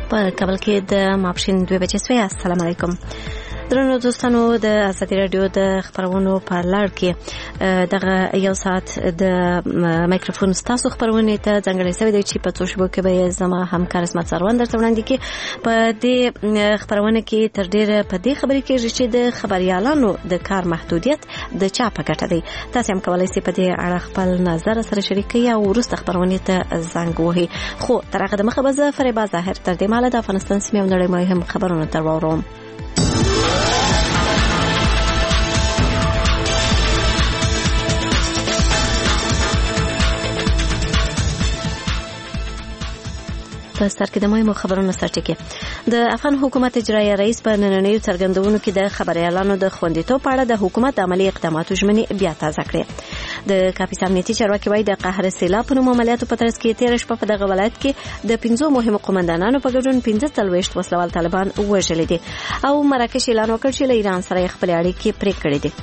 په کابل کې د ماپښین 2 بجې سوی. السلام علیکم درنو دوستانو. د ازادي رادیو د خبرونو په لړ کې دغه یو ساعت د مایکروفون ستاسو خبرونه ته ځانګړی شوی دی چې په څو شپو کې به زما همکار اسمت سروان درته وړاندې کړي. په دې خبرونه کې تر ډیره په دې خبرې کې چې د خبريالانو د کار محدودیت د چا په ګټه دی. تاسو هم کولای شئ په دې اړه خپل نظر سره شریک کړئ او وروسته خبرونه ته زنګ وهئ. خو تر هغه د مخه به زه فریبا ظاهر تر دې مهاله د افغانستان سیمې او نړۍ مهم خبرونه در واورم. په سر کې د مهمو خبرونو سرټکی. د افغان حکومت اجرایي رئیس په نننیو څرګندونو کې د خبريالانو د خوندیتوب په اړه د حکومت عملی اقداماتو ژمنې بیا تازه کړې. د کاپیسا امنیتي چارواکي وايي د قهر سیلاب په نوم عملیاتو په ترڅ کې 13 شپه په دغه ولایت کې د 15 مهمو قومندانانو په ګډون 45 وسلوال طالبان وژل دي او مراکش اعلان وکړ چې له ایران سره خپل اړیکې پرې کړې دي.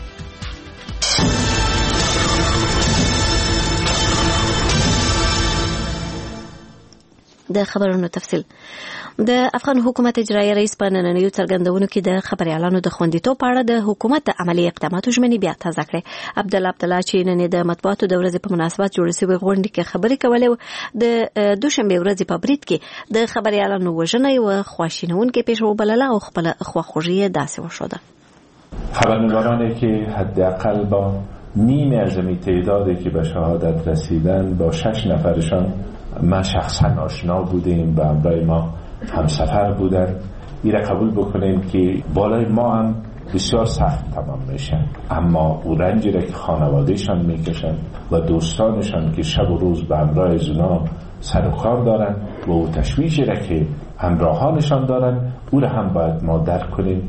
د خبرونو تفصیل. د افغان حکومت اجرایي رئیس په نننیو څرګندونو کې د خبريالانو د خوندیتوب په اړه د حکومت عملی اقداماتو ژمنې بیا تازه کړې. عبدالله چې نن د مطبوعاتو د ورځې په مناسبت جوړ شوی غونډه کې خبرې کولې. د دوشنبه ورځې په برید کې د خبريالانو وژنه او خواشینونکې پیښه وبلله او خپل خواخوږي داسې وشوده. خبرنگارانی که حداقل با نیم اعظمی تعدادی که به شهادت رسیدن با 6 نفرشان ما شخصا آشنا بودیم و همراه ما همسفر بودن. این را قبول بکنیم که بالای ما هم بسیار سخت تمام میشن، اما او رنجی را که خانوادهشان میکشن و دوستانشان که شب و روز به همراه از اونا سر و کار دارن و او تشویشی را که همراهانشان دارن او را هم باید ما درک کنیم.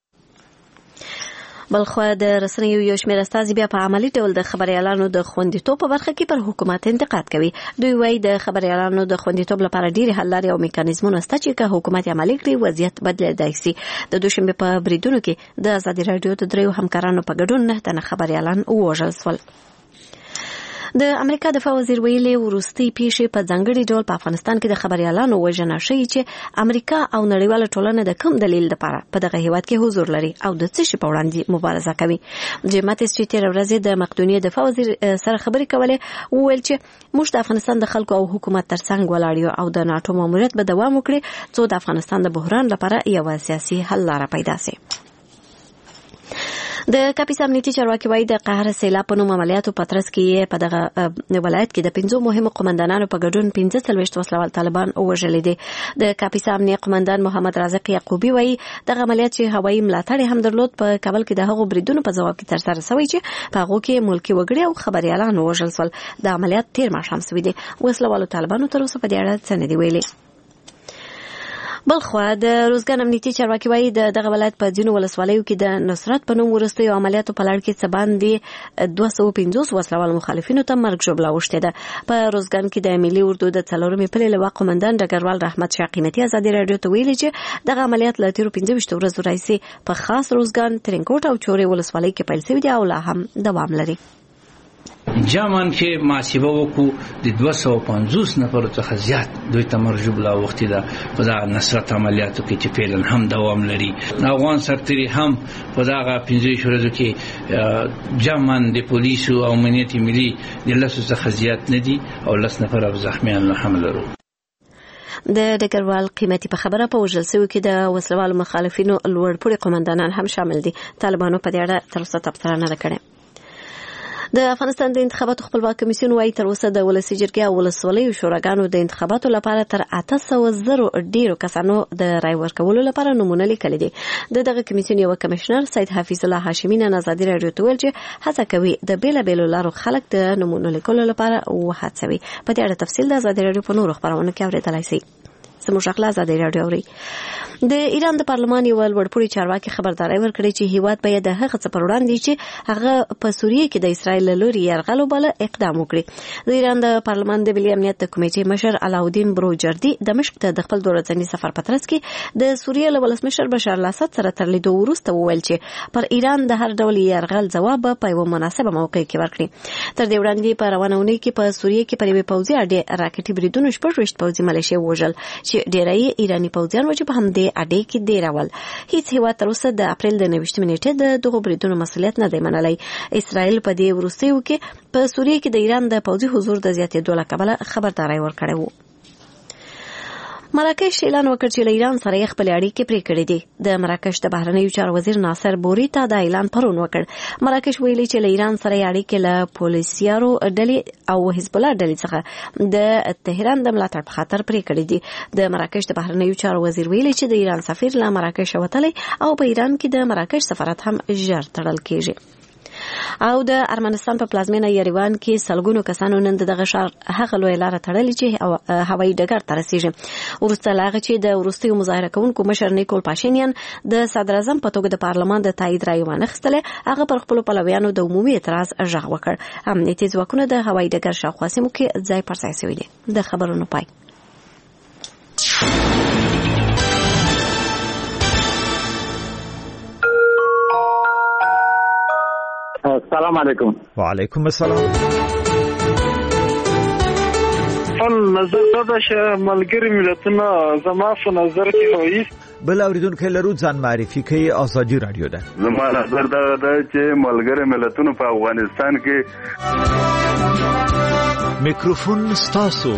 بلخو د رسنیو یو شمېر استازي بیا په عملی ډول د خبريالانو د خوندیتوب په برخه کې پر حکومت انتقاد کوي. دوی وایي د خبريالانو د خوندیتوب لپاره ډېری حل لارې او میکانیزمونه شته چې که حکومت عملي کړي وضعیت بدلیدای شي. د دوشنبه په بریدونو کې د ازادي رادیو د دریو همکارانو په ګډون 9 تنه خبريالان ووژل شول. د امریکا دفاع وزیر ویلي وروستي پیښې په ځانګړي ډول په افغانستان کې د خبريالانو وژنه شوی چې امریکا او نړیواله ټولنه د کوم دلیل لپاره په دغه هیواد کې حضور لري او د څه شي په وړاندې مبارزه کوي. جماعت چې تیر ورځ د مقدونیې دفاع وزیر سره خبرې کولې وویل چې موږ د افغانستان د خلکو او حکومت ترڅنګ ولاړ یو او د ناتو ماموریت به دوام وکړي څو د افغانستان د بحران لپاره یو سیاسي حل لاره پیدا شي. د کاپیسا امنیتي چارواکي وايي د قهر سیلاب په نوم عملیاتو په ترڅ کې په دغه ولایت کې د 15 مهمو قومندانانو په ګډون 45 وسلوال طالبان وژل دي. د کاپیسا امنیتي قومندان محمد رازق یعقوبی وايي دغه عملیات چې هوایي ملاتړ هم درلود په کابل کې د هغو بریدونو په ځواب کې ترسره شوی چې په هغه کې ملکی وګړي او خبريالان وژل شول. د عملیات 13 ماښام شوی دي. وسلوالو طالبانو تر اوسه په دې اړه څه نه دی ویلي. بلخو د روزګان امنیتي چارواکي وايي دغه ولایت په ځینو ولسوالیو کې د نصرت په نوم وروستیو عملیاتو په لړ کې څه باندې 250 وسلوال مخالفینو ته مرګ ژوبله اوښتې ده. په روزګان کې د ملي اردو د 4مې پلې لوا قومندان ډګروال رحمت شاه قیمتي ازادي رادیو ته ویلي چې دغه عملیات له تیرو 15 ورځو راځي په خاص روزګان ترنکوټ او چورې ولسوالۍ کې پیل شوی دی او لا هم دوام لري. جامان کې محاسبه وکړو د 250 نفرو څخه زیات دوی ته مرجوب لا وخت ده په دا نصرت عملیاتو کې چې فعلا هم دوام لري. افغان سرتري هم په دا 15 ورځو کې جامان د پولیسو او امنیت ملي د لاسو څخه زیات نه دي او 10 نفر زخمیان هم لرو. د ډګروال قیمتي په خبره په وژل شویو کې د وسلوالو مخالفینو لوړپوړي قومندانان هم شامل دي. طالبانو په دې اړه تر اوسه تبصره نه کړې. د افغانستان د انتخاباتو خپلواک کمیسیون وايي تر اوسه د ولسي جرګې او ولسوالیو شوراګانو د انتخاباتو لپاره تر 800 ډیرو کسانو د رای ورکولو لپاره نمونه لیکلي دي. دغه کمیسیون یو کمشنر سید حفیظ الله هاشمي نن ازادي رادیو ته ویل چې هڅه کوي د بیلابیلو لارو خلک د نمونه لیکلو لپاره وهڅوي. په دې اړه تفصیل د ازادي رادیو په نورو خبرونو کې اورېدلای شئ. سموږ خپل ازادي رادیو اوري. د ایران د پارلمان یو لوړپوړي چارواکي خبرداري ورکړي چې هیواد باید د هغه څه پر وړاندې چې هغه په سوریه کې د اسرایل لوري یرغل بل اقدام وکړي. د ایران د پارلمان د ملي امنیت د کمیټې مشر علاودین بروجردي دمشق ته د خپل دورځنی سفر په ترڅ کې د سوریه له ولسمشر بشار الاسد سره تر لیدو وروسته وویل چې پر ایران د هر ډول یرغل ځواب په یو مناسبه موقع کې ورکړي. تر دې وړاندې په روانونی کې په سوریه کې پر یوه پوځي اډې راکټي بریدونو 28 پوځي ملیشیا وژل چې ډیری ایرانی پوځیان و چې په همدې اډې کې دیر اول هیڅ هیواد تر اوسه د اپریل د 29 نیټې د دغو بریدونو مسؤلیت نه دی منلی. اسرائیل په دې وروستیو کې په سوریه کې د ایران د پوځي حضور د زیاتېدو له کبله خبرداری ورکړی و. مراکش اعلان وکړ چې له ایران سره یې خپلې اړیکې پرې کړې دي. د مراکش د بهرنیو چارو وزیر ناصر بوریتا دا اعلان پرون وکړ. مراکش ویلي چې له ایران سره یې اړیکې له پولیسیارو ډلې او حزب الله ډلې څخه د تهران د ملاتړ په خاطر پرې کړې دي. د مراکش د بهرنیو چارو وزیر ویلي چې د ایران سفیر له مراکش وتلی او په ایران کې د مراکش سفارت هم ژر تړل کیږي. او د ارمنستان په پلازمینه یریوان کې سلګونو کسانو نن دغه ښار هغه لوی لار تړلې چې هوایي ډګر ته رسیږي. وروسته لا هغه چې د وروستیو مظاهره کوونکو مشر نیکول پاشینیان د صدر اعظم په توګه د پارلمان د تایید رایې وانخیستله، هغه پر خپل پلویانو د عمومي اعتراض غږ وکړ. امنیتي ځواکونه د هوایي ډګر شاوخوا سیمو کې ځای پر ځای شوي دي. د خبرونو پای. السلام علیکم. وعلیکم السلام. نظر دا چې ملګری ملتونه زما په نظر کې وایي بل اوریدونکو لرو ځان معرفي کوي. ازادي رادیو ده. زما نظر دا چې ملګری ملتونه په افغانستان کې میکروفون ستاسو.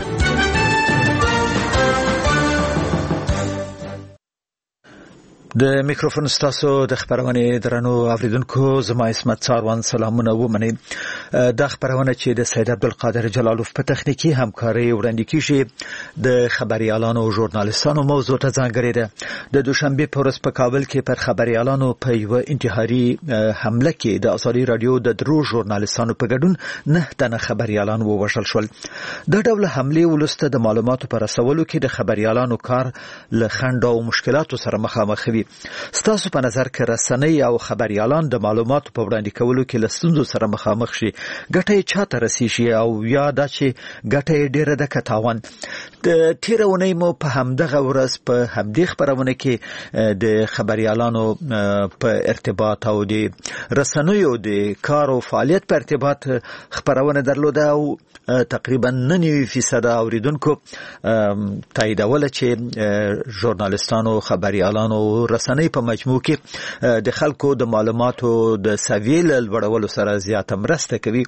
د میکروفون ستاسو د خبرونه درنو اوریدونکو زما اسمت څاروان سلامونه ومني. د خبرونه چې د سید عبدالقادر جلالوف په تخنیکی همکاري وړاندې کیږي د خبريالانو او ژورنالیستانو موضوع ته ځانګړې ده. د دوشنبه په ورځ په کابل کې پر خبريالانو په یو انتحاري حمله کې د ازادي رادیو د درو ژورنالیستانو په ګډون 9 تنه خبريالان ووژل شول. د ډول حمله ولسته د معلوماتو پر رسولو کې د خبريالانو کار له خنډ او مشکلاتو سره مخامخ وي. ستاسو په نظر کې رسنۍ او خبريالان د معلوماتو په وړاندې کولو کې له ستونزو سره مخامخ شي، ګټه یې چاته رسیږي او یا دا چې ګټه یې ډیره ده که تاوان؟ د تیره اونۍ مو په همدغه ورځ په همدې خبرونه کې د خبريالانو په ارتباط او د رسنیو د کار او فعالیت په ارتباط خبرونه درلوده او تقریبا 99% اوریدونکو تاییدوله چې ژورنالیستانو خبريالانو رسنۍ په مجموع کې د خلکو د معلوماتو د سویل لوړولو سره زیاته مرسته کوي.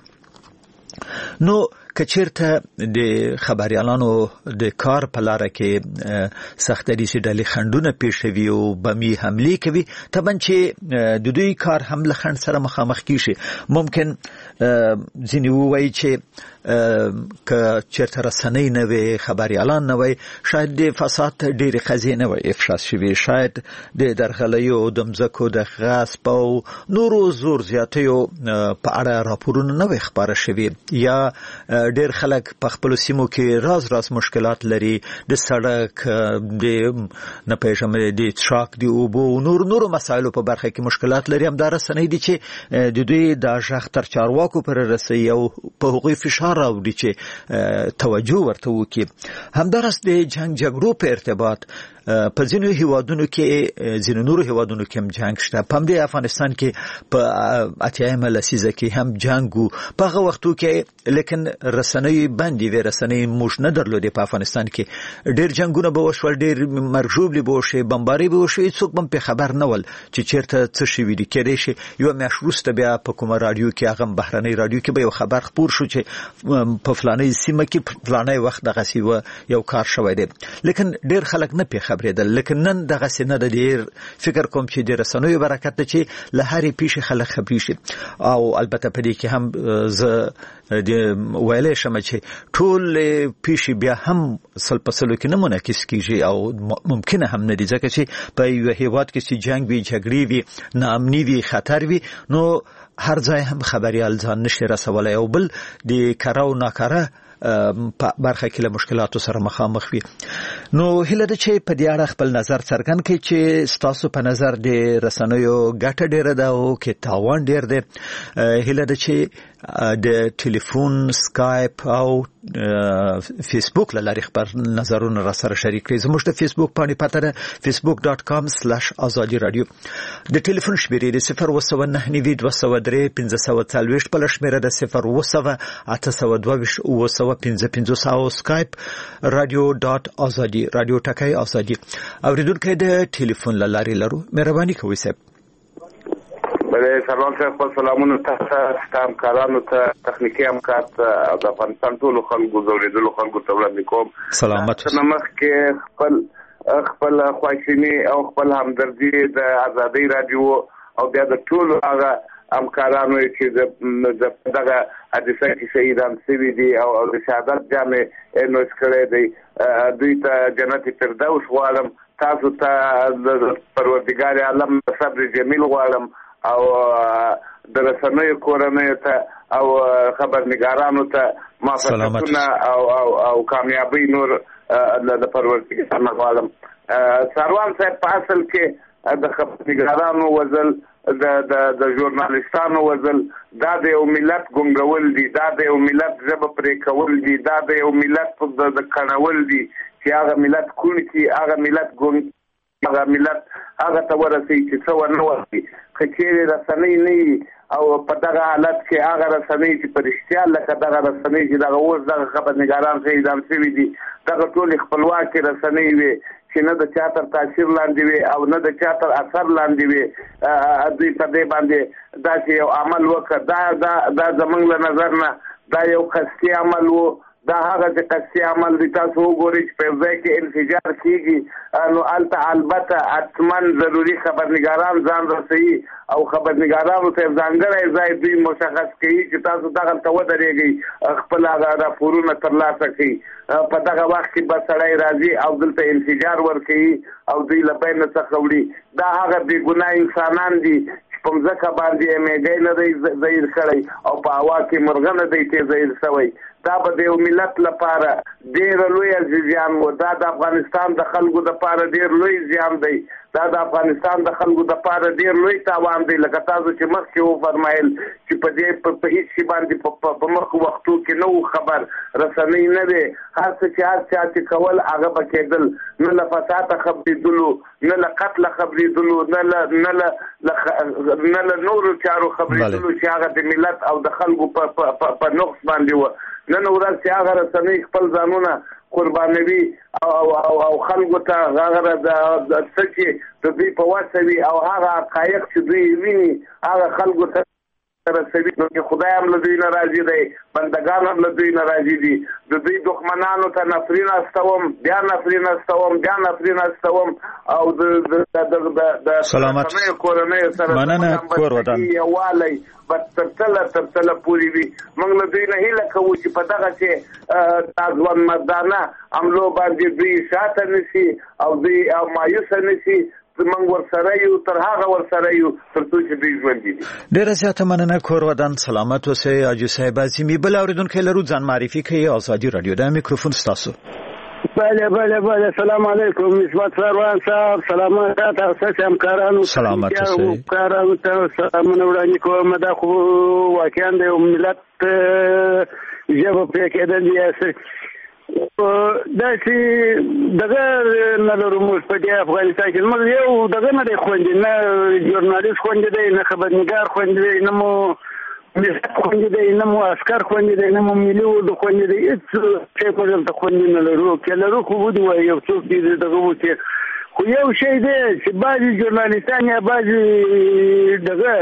نو کچیرته د خبريالانو د کار په لار کې سختري سي ډلې خندونه پیښوي او بمي حمله کوي، طبعا چې د دوی کار هم له خند سره مخامخ کیږي. ممکن ځینې وایي چې که چیرته رسنۍ نه وي، خبريالان نه وي، شاید د فساد ډېرې قضیې نه وي افشا شوي، شاید د درغلیو د مځکو د غصب او نورو زور زیاتیو په اړه راپورونه نه وي خبره شوي، یا ډېر خلک په خپل سیمو کې راز مشکلات لري، د سړک د نه پېژمې د ټراک دی او بو نورو مسایلو په برخه کې مشکلات لري. هم دا رسنۍ دي چې د دوی د ژغ تر چارواکو پر رسي او په هغوی فشار راوړي چې توجه ورته وکړي. همدارس د جګړو په ارتباط په ځینو هیوادونو کې ځینو نورو هیوادونو کې هم جنگ شته. په همدې افغانستان کې په اتیایم لسیزه کې هم جنگ وو په هغه وختو کې، لیکن رسنۍ باندې وی رسنۍ موږ نه درلودې. په افغانستان کې ډېر جنگونه به وشول، ډېر مرجوب به وشي، بمباري به وشي، څوک هم په خبر نه ول چې چیرته څه شوي دي. کېدای شي یو میاشت وروسته بیا په کومه رادیو کې هغه بهرنۍ رادیو کې به یو خبر خپور شو چې په فلاني سیمه کې فلاني وخت دغه سی یو کار شوی دی، لیکن ډېر خلک نه په خبرېدل. لیکن نن دغه سینه د ډیر فکر کوم چې د رسنیو برکت ته چې له هرې پیښې خلک خبري شي. او البته په دې کې هم زه د ویلې شم چې ټول پیښې بیا هم سلپسلو کې نه منعکس کیږي او ممکنه هم نه دي، ځکه چې په یو هیواد کې چې جنگ وي، جګړې وي، ناامني وي، خطر وي، نو هر ځای هم خبريال ځان نشي رسولای او بل د کارو ناکاره په برخه کې له مشکلاتو سره مخامخ وي. نو هله د چې په دې اړه خپل نظر څرګند کړئ چې ستاسو په نظر د رسنیو ګټه ډیره ده او کې تاوان ډیر دی. هله د چې د ټلیفون سکایپ او فیسبوک لاري خبر نظرونه را سره شریک کړئ. زموږ د فیسبوک باندې پته ده facebook.com/azadi radio. د ټلیفون شمیرې د 01992031540 په شمیره د 01822 او سکایپ radio.azadi radio ټکای ازادي. اوریدونکو د ټلیفون لاري لرو مهرباني کوئ صاحب. بله سلام صاحب، سلامونه تاسو ته همکارانو ته تخنیکی همکار ته د افغانستان ټولو خلکو زوریدلو خلکو ته وړاندې کوم. سلامت اوسئ. مخکې خپل خواشیني او خپل همدردي د ازادي رادیو او بیا د ټولو هغه همکارانو چې دغه حادثه کې شهیدان شوي دي او د شهادت جامې نوش کړی دی، دوی ته جنت فردوس غواړم. تاسو ته پروردګار عالم صبر جمیل غواړم او د رسنیو کورنیو ته او خبرنګارانو ته موفقیتونه او کامیابی نور د پروردګار غواړم. سروان صاحب په اصل کې د خبرنګارانو وزل د ژورنالیستانو وزل دا د یو ملت ګونګول دي، دا د یو ملت ژبه پرې کول دي، دا د یو ملت د کڼول دي چې هغه ملت کون کی هغه ملت ګون هغه ملت هغه ته ورسي چې څو نه ورسي خچېره رسنۍ نه او په دغه حالت کې هغه رسنۍ چې پرشتیا لکه دغه رسنۍ چې دغه اوس دغه خبرنګاران شهیدان شوي دي، دغه ټول خپلواکي رسنۍ وي چې نه د چا تر تاثیر لاندې وي او نه د چا تر اثر لاندې وي. دوی په دې باندې داسې یو عمل وکړ. دا زموږ له نظر نه دا یو قصدي عمل و. دا هغه چې قصدي عمل دی. تاسو وګورئ چې په ځای کې انفجار کیږي نو البته حتماً ضروري خبرنګاران ځان رسوي او خبرنګارانو ته ځانګړی ځای دوی مشخص کوي چې تاسو دغلته ودرېږئ، خپل هغه راپورونه ترلاسه کړئ. په دغه وخت کې به سړی راځي او دلته انفجار ورکوي او دوی له بینه څخه وړي. دا هغه بېګناه انسانان دي چې په مځکه باندې میږی نه دی ظهیر کړی او په هوا کې مرغه نه دی ظهیر شوی. دا به د یو ملت لپاره ډېر لوی زیان و. دا د افغانستان د خلکو دپاره ډېر لوی زیان دی. دا د افغانستان د خلکو دپاره ډېر لوی تاوان دی. لکه تاسو چې مخکې وفرمایل چې په دې په هېڅ شي باندې په مخکې وختو کې نه و خبر، رسنۍ نه دی، هر څه چې هر چا چې کول هغه به کېدل. نه له فساده خبرېدلو، نه له قتله خبرېدلو، نه له نورو چارو خبرېدلو چې هغه د ملت او د خلکو په نقص باندې و. نن ورځ چې هغه رسنۍ خپل ځانونه قربانوي او خلکو ته هغه د څه چې د دوی په وسه وي او هغه حقایق چې دوی ویني هغه خلکو ته رسوي، نو چې خدای هم له دوی نه راضي دی، بندګان هم له دوی نه راضي دي. د دوی دښمنانو ته نفرین استوم، بیا نفرین استوم او د رسنیو کورنیو سره یووالی به تر تله پورې وي. موږ له دوی نه هیله کوو چې په دغه چې ځوان مردانه حملو باندې دوی شاته نشي او دوی مایوسه نشي. موږ ورسره یو، تر هغه ورسره یو تر څو چې دوی ژوندي دي. ډېره زیاته مننه. کور ودان سلامت اوسئ. حاجي صاحب عظیمي بل اورېدونکی لرو، ځان معرفي کړئ. ازادي رادیو د میکروفون ستاسو. بله سلام علیکم. نسبت سروان صاحب سلامات تاسو ته همکارانو سلامت اوسئ. همکارانو ته سلامونه وړاندې کوم. دا خو واقعا د یو ملت ژبه پرې کېدل دي. دا چې دغه نه لرو موږ په دې افغانستان کې موږ یو دغه نه دی خوندي، نه ژورنالیست خوندي دی، نه خبرنګار خوندي دی، نه مو خوندي دی، نه مو عسکر خوندي دی، نه مو ملي اردو خوندي دی. هېڅ شی په دلته خوندي نه لرو. که لرو خو ودی یو څوک دي دغه و چې خو یو شی دی چې بعضې ژورنالیستان یا بعضې دغه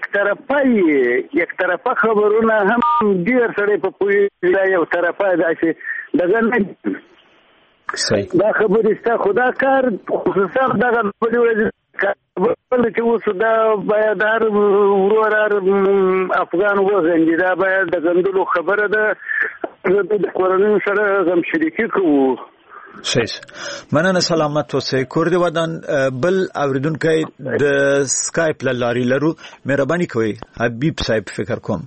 یک طرفه خبرونه هم ډېر سړی په پوهېږي. دا یو طرفه داسې دغه نه دا خبرې سته، خو دا کار خصوصا دغه بلې ورځې چې اوس دا باید هر ورور هر افغان وغندي. دا باید د غندلو خبره ده. د کورنیو سره غم شریکي کوو. صحیح. مننه. سلامت اوسئ. کور دې ودان بل اوریدونکی د سکایپ لاري لرو، مهرباني کوئ. حبیب صاحب فکر کوم.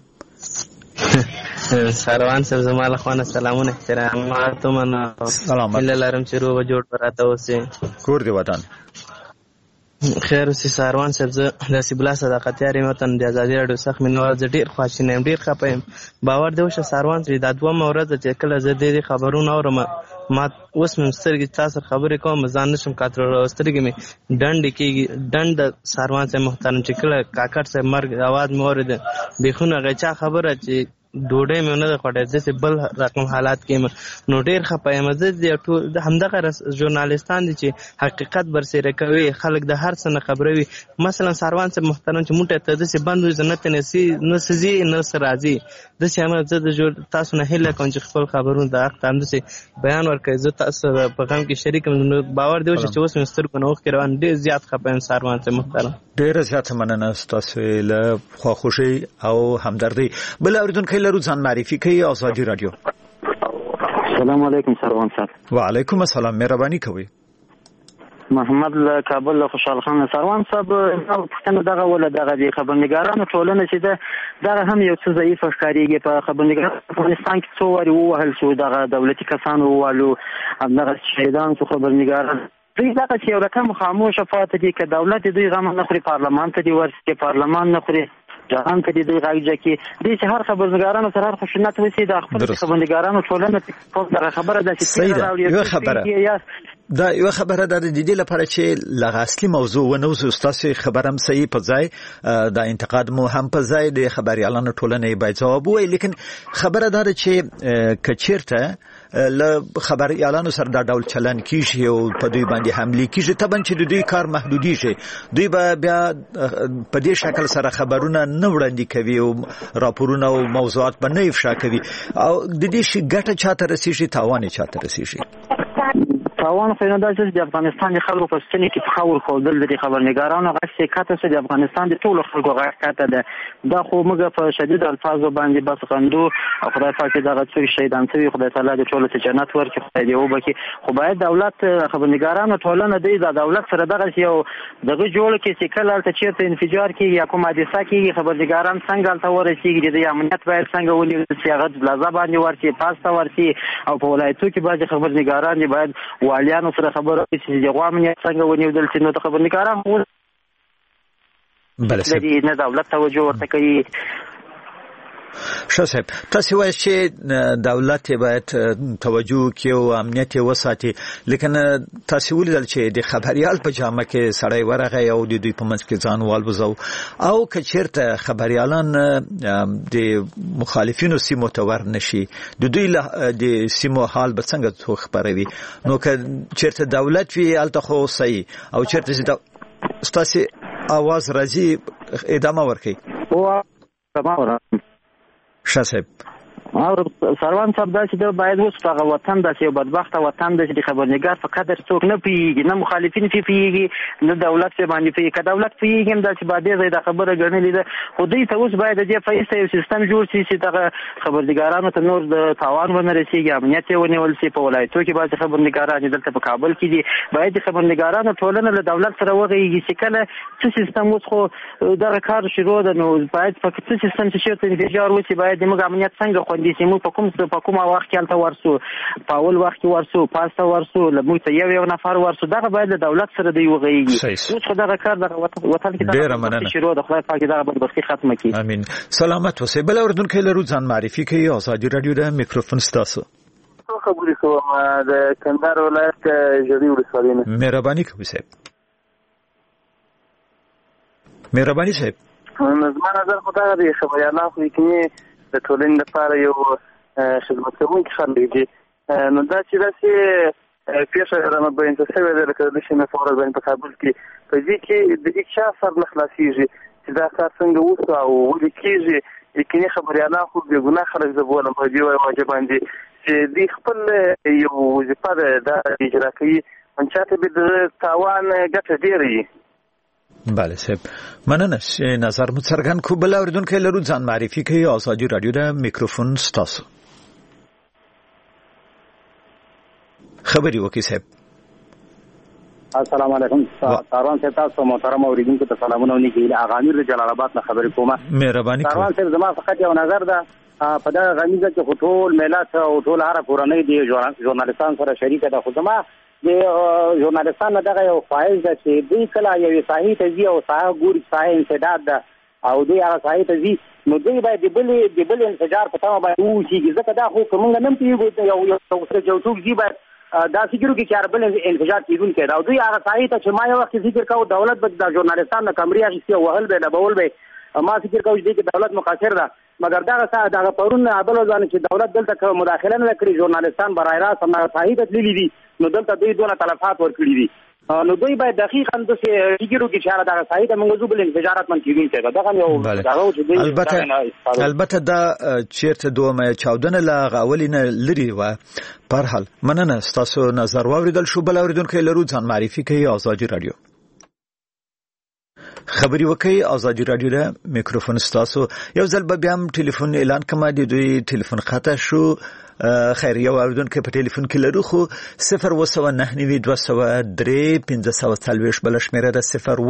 سروان صاحب زما له خوانه سلامونه احترامات منه. سلامت. الله لرم چې روغ جوړ پراته اوسئ. کور دې ودان. خیر اوسې ساروان صاحب، زه د حسیب الله صداقتیار یم، وطن د ازادي راډیو سخت مینوال، زه ډېر خواشینی یم، ډېر خفه یم. باور دې وشه ساروان صاحب، دا دومه ورځ ده چې کله زه دې خبرونه اورم، ما اوس مې سترګې تا سره خبرې کوم ځان نشم کاترلی، سترګې مې ډنډې کېږي. ډنډ د ساروان صاحب محترم چې کله کاکړ صاحب مرګ اواز مې اورېده، بېخونه غچا خبره چې ډوډۍ مې ونه ده خوړې، داسې بل رقم حالات کې یم. نو ډېر خفه یم. زه د همدغه ژورنالستان دي چې حقیقت برسېره کوي، خلک د هر څه نه خبروي. مثلا ساروان صاحب محترم چې موټی ته داسې بند وي، زه نه ته نه ځي نه څه راځي، داسې هم زه د تاسو نه هیله کوم چې خپل خبرونه د حق ته همداسې بیان ورکوئ. زه تاسو په غم کې شریک یم. نو باور دې وشه چې اوس مې سترګو نه اوښکې روان، ډېر زیات خفه یم ساروان صاحب محترم. ډېره زیاته مننه ستاسو له خواخوږۍ او همدردۍ. بل اورېدونکی لرو، ځان معرفي کوي. ازادي راډیو. السلام علیکم سروان صاحب. وعلیکم السلام، مهرباني کوئ. محمد له کابل له خوشحال خان. سروان صاحب پښتنه دغه ولا دغه د خبرنګارانو ټولنه چې دغه هم یو څه ضعیف ښکاریږي. په خبرنګارانو افغانستان کې څو واری ووهل شو، دغه دولتي کسانو ووالو، همدغه شهیدان شو خبرنګاران. دوی دغه چې یو رقم خاموشه پاتې دي، که دولت دوی غم نه خوري، پارلمان ته دی ورسي، پارلمان نه خوري، جهان ته دی غږ کی دي چې هر خبرنګارانو سره هر خشونت وسی د خپل خبرنګارانو ټولنه په دغه خبره ده چې یو خبره ده د دې لپاره چې لغه اصلي موضوع و نو استاد خبرم صحیح په ځای د انتقاد مو هم په ځای د خبريالانو ټولنه به جواب وي، لیکن خبره ده چې کچیرته له خبريالانو سره دا ډول چلن کیږي او په دوی باندې حمله کیږي، طبعا چې دوی کار محدودي شي، دوی به بیا په دې شکل سره خبرونه نه وړاندې کوي او راپورونه او موضوعات به نه افشا کوي، او د دې شي ګټه چاته رسیږي، تاوان چاته رسیږي. تاوان خو نه دا چې د افغانستان خلکو په ستنې کې تخول خودل د خبرنګارانو غږ کاته چې د افغانستان د ټولو خلکو غږ کاته ده. دا خو موږ په شدید الفاظو باندې بس غندو، خدای پاک دغه څو شهیدان شوی، خدای تعالی دې ټول ته جنت ورکړي، خدای دې وبخي. خو باید دولت خبرنګارانو ټولنه د دولت سره دغه یو دغه جوړ کې چې کله ته چیرته انفجار کیږي یا کومه حادثه کیږي، خبرنګاران څنګه تل ورسیږي، د امنیت باید څنګه ونیول شي، هغه بلازا باندې ورسي، پاستا ورسي، او په ولایتو کې باید خبرنګاران باید والیانو سره خبرو چې دغه امنیت څنګه ونیول شي. نو د خبرنګاران بله نه دولت توجه ورته کوي. ښه صاحب، تاسو وایئ چې دولت باید توجه وکړي او امنیت وساتي، لیکن تاسو ولیدل چې د خبريال په جامه کې سړی ورغی او د دوی په منځ کې ځان والوزو، او که چیرته خبريالان د مخالفینو سیمو ته ورنشي، د دوی د سیمو حال به څنګه خبروي؟ نو که چیرته دولت وي هلته خو صحیح، او چیرته ستاسو आवाज راځي ادامه ورکړي. ښه صاحب. او سروان صاحب دا چې باید اوس هغه وطن د یو بدبخت وطن د خبرنګار په قدر څوک نه پیږي، نه مخالفین پیږي، نه دولت باندې پیږي. که دولت پیږي دا چې باندې زید خبره ګڼلې ده، خو دوی ته اوس باید د فیصله یو سیستم جوړ شي چې دغه خبرنګارانو ته نور د تاوان ونه رسیږي، امنیت ونیول شي. په ولایتو کې باید خبرنګاران دلته په کابل کې دي، باید خبرنګارانو ټولنه له دولت سره وغږیږي چې کله څه سیستم اوس خو دغه کار شروع ده، نو باید په څه سیستم چې چیرته انفجار وشي باید موږ امنیت څنګه خوندي چې موږ په کومه وخت کې الته ورسو، په اول وخت کې ورسو، پاسته ورسو، لموږ ته یو نفر ورسو، دغه باید د دولت سره دی وغږیږي. اوس خو دغه کار دغه وطن کې دغه شروع د خدای پاک دغه بدبختي ختمه کړي. امين. سلامت اوسئ. بل اردوونکي لرو، ځان معرفي کوي. ازادي رادیو د میکروفون ستاسو. خبرې کوم د کندهار ولایت جړی ولسوالۍ نه. مهرباني کوئ صاحب. مهرباني صاحب. زما نظر خو دا دی خبريالان خو کې د ټولنې لپاره یو خدمت کوونکي خلک دي. نو دا چې داسې پیښه رامنځته شوې ده لکه د شنه فورز باندې په کابل کې په دې کې د هیڅ چا سر نه خلاصېږي چې دا کار څنګه وشو او ولې کېږي. یقیني خبريالان خو بې ګناه خلک زه بولم په دې واجب باندې چې دوی خپل یو وظیفه ده اجرا کوي، چاته به د تاوان ګټه ډېره وي. بله صاحب، مننه چې نظر مو څرګند کو. بل اورېدونکی لرو، ځان معرفي کوي. ازادي رادیو د میکروفون ستاسو. خبري وکړئ صاحب. السلام علیکم. ساروان صاحب تاسو محترم اوریدونکو ته سلامونه ونیږي. اغامیر د جلال آباد نه خبرې کومه. مهرباني کوئ. ساروان صاحب زما فقط یو نظر ده په دا غمیزه چې ټول ملت او ټول هر کورنۍ دی ژورنالیستان سره شریک ده، خو زما د ژورنالستانو دغه یو فایل ده چې دوی کله یو ساحې ته ځي او ساحه ګوري ساحه انسداد ده او دوی هغه ساحې ته ځي نو دوی باید د بل انفجار په تمه باندې ووسیږي ځکه دا خو که موږ نه پوهېږو یو څوک ځي باید دا فکر وکړي چې هر بل انفجار کېدونکی ده او دوی هغه ساحې ته چې ما یو وخت فکر کوو دولت به د ژورنالستانو نه کمرې اخیستې او وهل به یې ډبول به یې ما فکر کوو چې دې کې دولت مقصر ده مګر دغه پرون بل ځوانه چې دولت دلته مداخله نه کړې ژورنالستان برای راست هماغه ساحې ته تللي دي نو دلته دوی دونه تلفات ورکړي دي نو دوی باید دقیقاً داسې فکر وکړي چې دغه ساحې ته موږ ځو بل انفجارات من کېدونکی ده دغه یو دغه و چې دوی البته دا چېرته دومه چاودنه له هغه اولې نه لرې وه په هر حال مننه ستاسو نظر واورېدل شو بل اورېدونکی لرو ځان معرفي کوي ازادي راډیو خبري وکي ازادي راډیو د میکروفون ستاسو یو ځل به بیا هم ټلیفون اعلان کما د دوی ټلیفون خطا شو خیر یو اوردونکو په ټلیفون کې لرو خو 01992031540 بل شمیره ده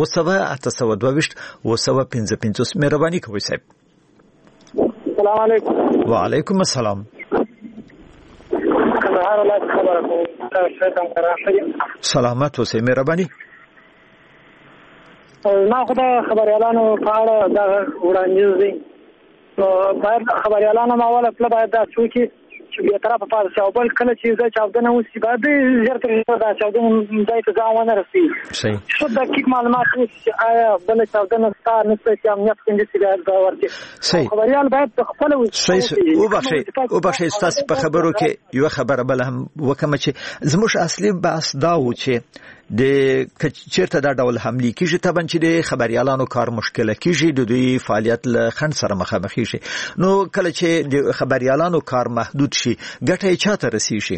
019822055 مهرباني کوئ صاحب. السلام علیکم. وعلیکم السلام. سلامت اوسئ مهرباني. ما خو د خبريالانو په اړه دا وړاندیز دی نو باید خبريالانو ماوله خپل باید دا سوچي چې به طرفه پاتې شي او بل کله چې زه چاودنه وسی باید زر تر دا چاودنه ځای ته ځان ونه رسي. صحیح. شو دقیق معلومات چې آیا بل چاودنه ستاره نشته چې امنیت څنګه چې باید ورته. صحیح. خبريال باید خپل او بخښي تاسو په خبرو کې یو خبره بل هم وکم چې زموږ اصلي بحث دا و چې د چیرته دا ډول حمله کیږي طبعا چې د خبريالانو کار مشکله کیږي د دوی فعالیت له خنډ سره مخامخ شي نو کله چې د خبريالانو کار محدود شي ګټه یې چاته رسیږي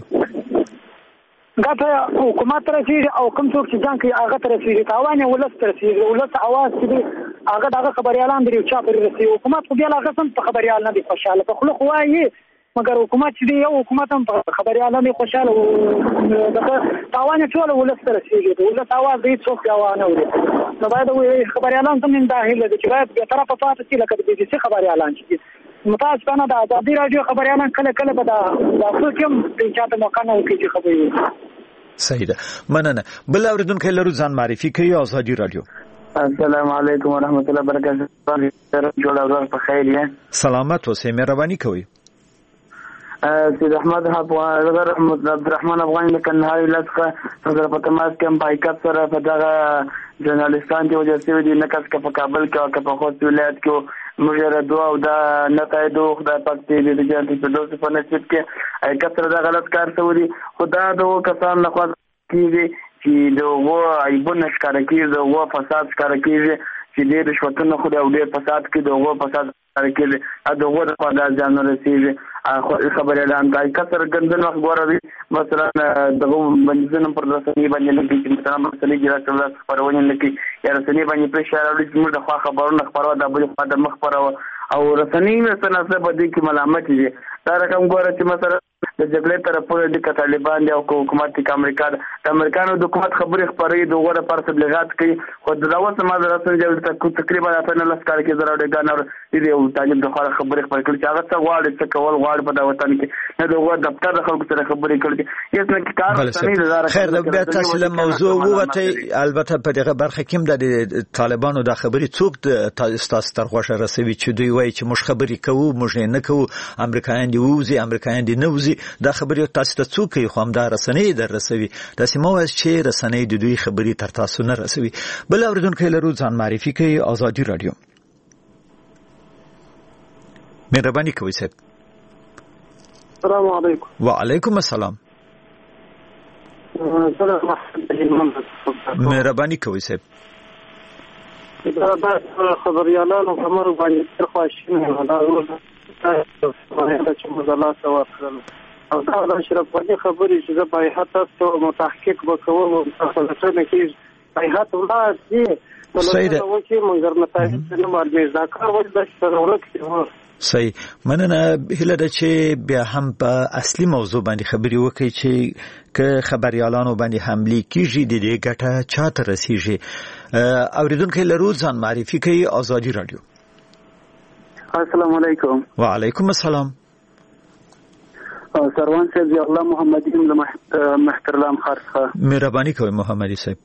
ګټه حکومت رسیږي او کوم څوک چې ځان کوي هغه ته رسیږي تاوان یې ولس ته رسیږي ولس اواز چې هغه دغه خبريالان دی چا پر رسیږي حکومت خو بیا هغه سم په خبريال نه دی خوشاله په خلک وایي مګر حکومت چې دی یو حکومت هم په خبريالانو خوشاله او دغه تاوان ټول ولس ته رسیږي ولس اواز دی څوک یوانه وري نو باید خبريالان ته من داخله دي چې باید به طرفه پاتې شي لکه د بي بي سي خبريالان چې متاسفانه د ازادي رادیو خبريالان کله به د خپل کوم د چاته موقع نه ورکړي چې خبري. صحیح ده مننه بل اوریدونکو لرو ځان معرفي کوي ازادي رادیو. السلام علیکم ورحمت الله وبرکاته. جوړ اورل په خیر یې. سلامت اوسئ مهرباني کوئ. سید احمد عبدالرحمن افغان د کندهار ولایت صدر په تماس کې پایکاپ سره په دغه ژورنالستان چې وجه شوی دي نکاس په کابل کې او په خوست ولایت کې مجره دوا او دا نتایجو خدای پاک دې د جنت په دوه په نصیب کې ایکا سره دا غلط کار شوی خدا د کسان نه خواږي چې دغه ایبونه ښکار کوي دغه فساد ښکار کوي چې ډېر رشوتونه خو د ډېر فساد کې دغه فساد ښکار کوي دغه د خدای ځان رسیږي خبر اعلان کوي کثر ګندن وخت غوړوي مثلا دغه باندې پر رسنۍ باندې لګي چې مثلا مسلې جوړه کړل خبرونه لګي یا رسنۍ باندې په اشاره لري چې موږ د خبرونه خبرو د بل خوا د مخ پرو او رسنۍ مثلا څه بده کې ملامت دي دا رقم غوړ چې مثلا د جګړې طرفونه د طالبان او حکومت د امریکا د امریکانو د حکومت خبرې خبرې د غوړه پر تبلیغات کوي خو د راوځ سماج رسنۍ تقریبا په نن لسکار کې زراوډ غانر دي او طالب د خبرې خبرې کوي چې هغه څه غواړي څه کول غواړي په دا وطن کې نه دغه دفتر د خلکو سره خبرې کوي یس نه کار ثاني خیر د بیا تاسو له موضوع وته البته په دغه برخه کې د طالبانو د خبرې څوک د تاسو تر خوښه رسوي چې دوی وایي چې موږ خبرې کوو موږ نه کوو امریکایان دی ووزي امریکایان دی نه ووزي دا خبرې تاسو ته څوک یې خو هم دا رسنۍ در رسوي داسې مو چې رسنۍ د دوی خبرې تر تاسو نه رسوي بل اوریدونکو لرو ځان معرفي کوي ازادي رادیو. مهرباني کوئ صاحب. السلام علیکم. وعلیکم السلام. مهرباني کوئ صاحب. دا خبريالانو کومر باندې خوښینه دا چې مزالات ورکړل او دا د اشرف غني خبرې چې زه په هټه متحقق وکوم او تاسو ته کې په هټه ولادي صحیح ده چې مونږ نتایج نه معلومه دا کار ولې د ضرورت کې صحیح مننه هله ده چې بیا هم په اصلي موضوع باندې خبرې وکړي چې که خبريالانو باندې حمله کیږي د دې ګټه چاته رسیږي اوریدونکو لرو ځان معرفي کوي ازادي رادیو. السلام علیکم. وعلیکم السلام. سروان صاحب ضیاء الله محمدي محترم خرڅه مهرباني کوي محمدي صاحب.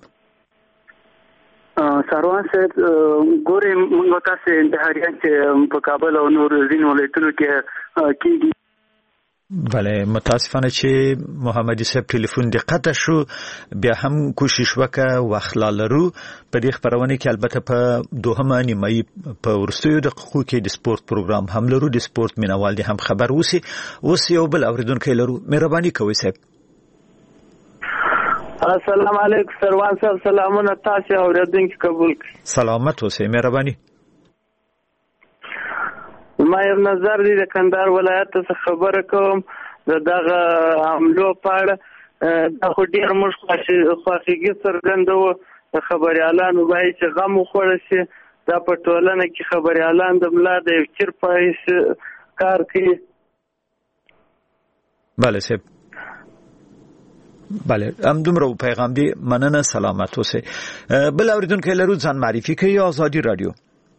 سروان صاحب ګورې موږ تاسو انتحاریان چې په کابل او نور ځینو ولایتونو کې کېږي. بله متاسفانه چې محمدي صاحب ټلیفون د قطع شو، بیا هم کوشش وکړه وخت لا لرو په دې خبرونه کې. البته په دوهمه نیمایي په ورستیو دقیقو کې د سپورت پروګرام هم لرو، د سپورت مینوال دي هم خبر وسی. اوس یو بل اوریدونکو لرو، مهرباني کوئ صاحب. السلام علیکم سروان صاحب، سلامونه تاسو اوریدونکو قبول کړئ. سلامت اوسئ، مهرباني. ما یو نظر دی د کندهار ولایت څخه خبره کوم دغه حملو په اړه. دا خو ډېر موږ خوښیږي څرګندوو د خبریالانو باید چې غم وخوړه شي. دا په ټولنه کې خبریالان د ملا د یو چیر په حیث کار کوي. بله صاحب، بله همدومره پیغام دی، مننه، سلامت اوسئ. بل اوریدونکی لرو، ځان معرفي کوي. آزادي رادیو.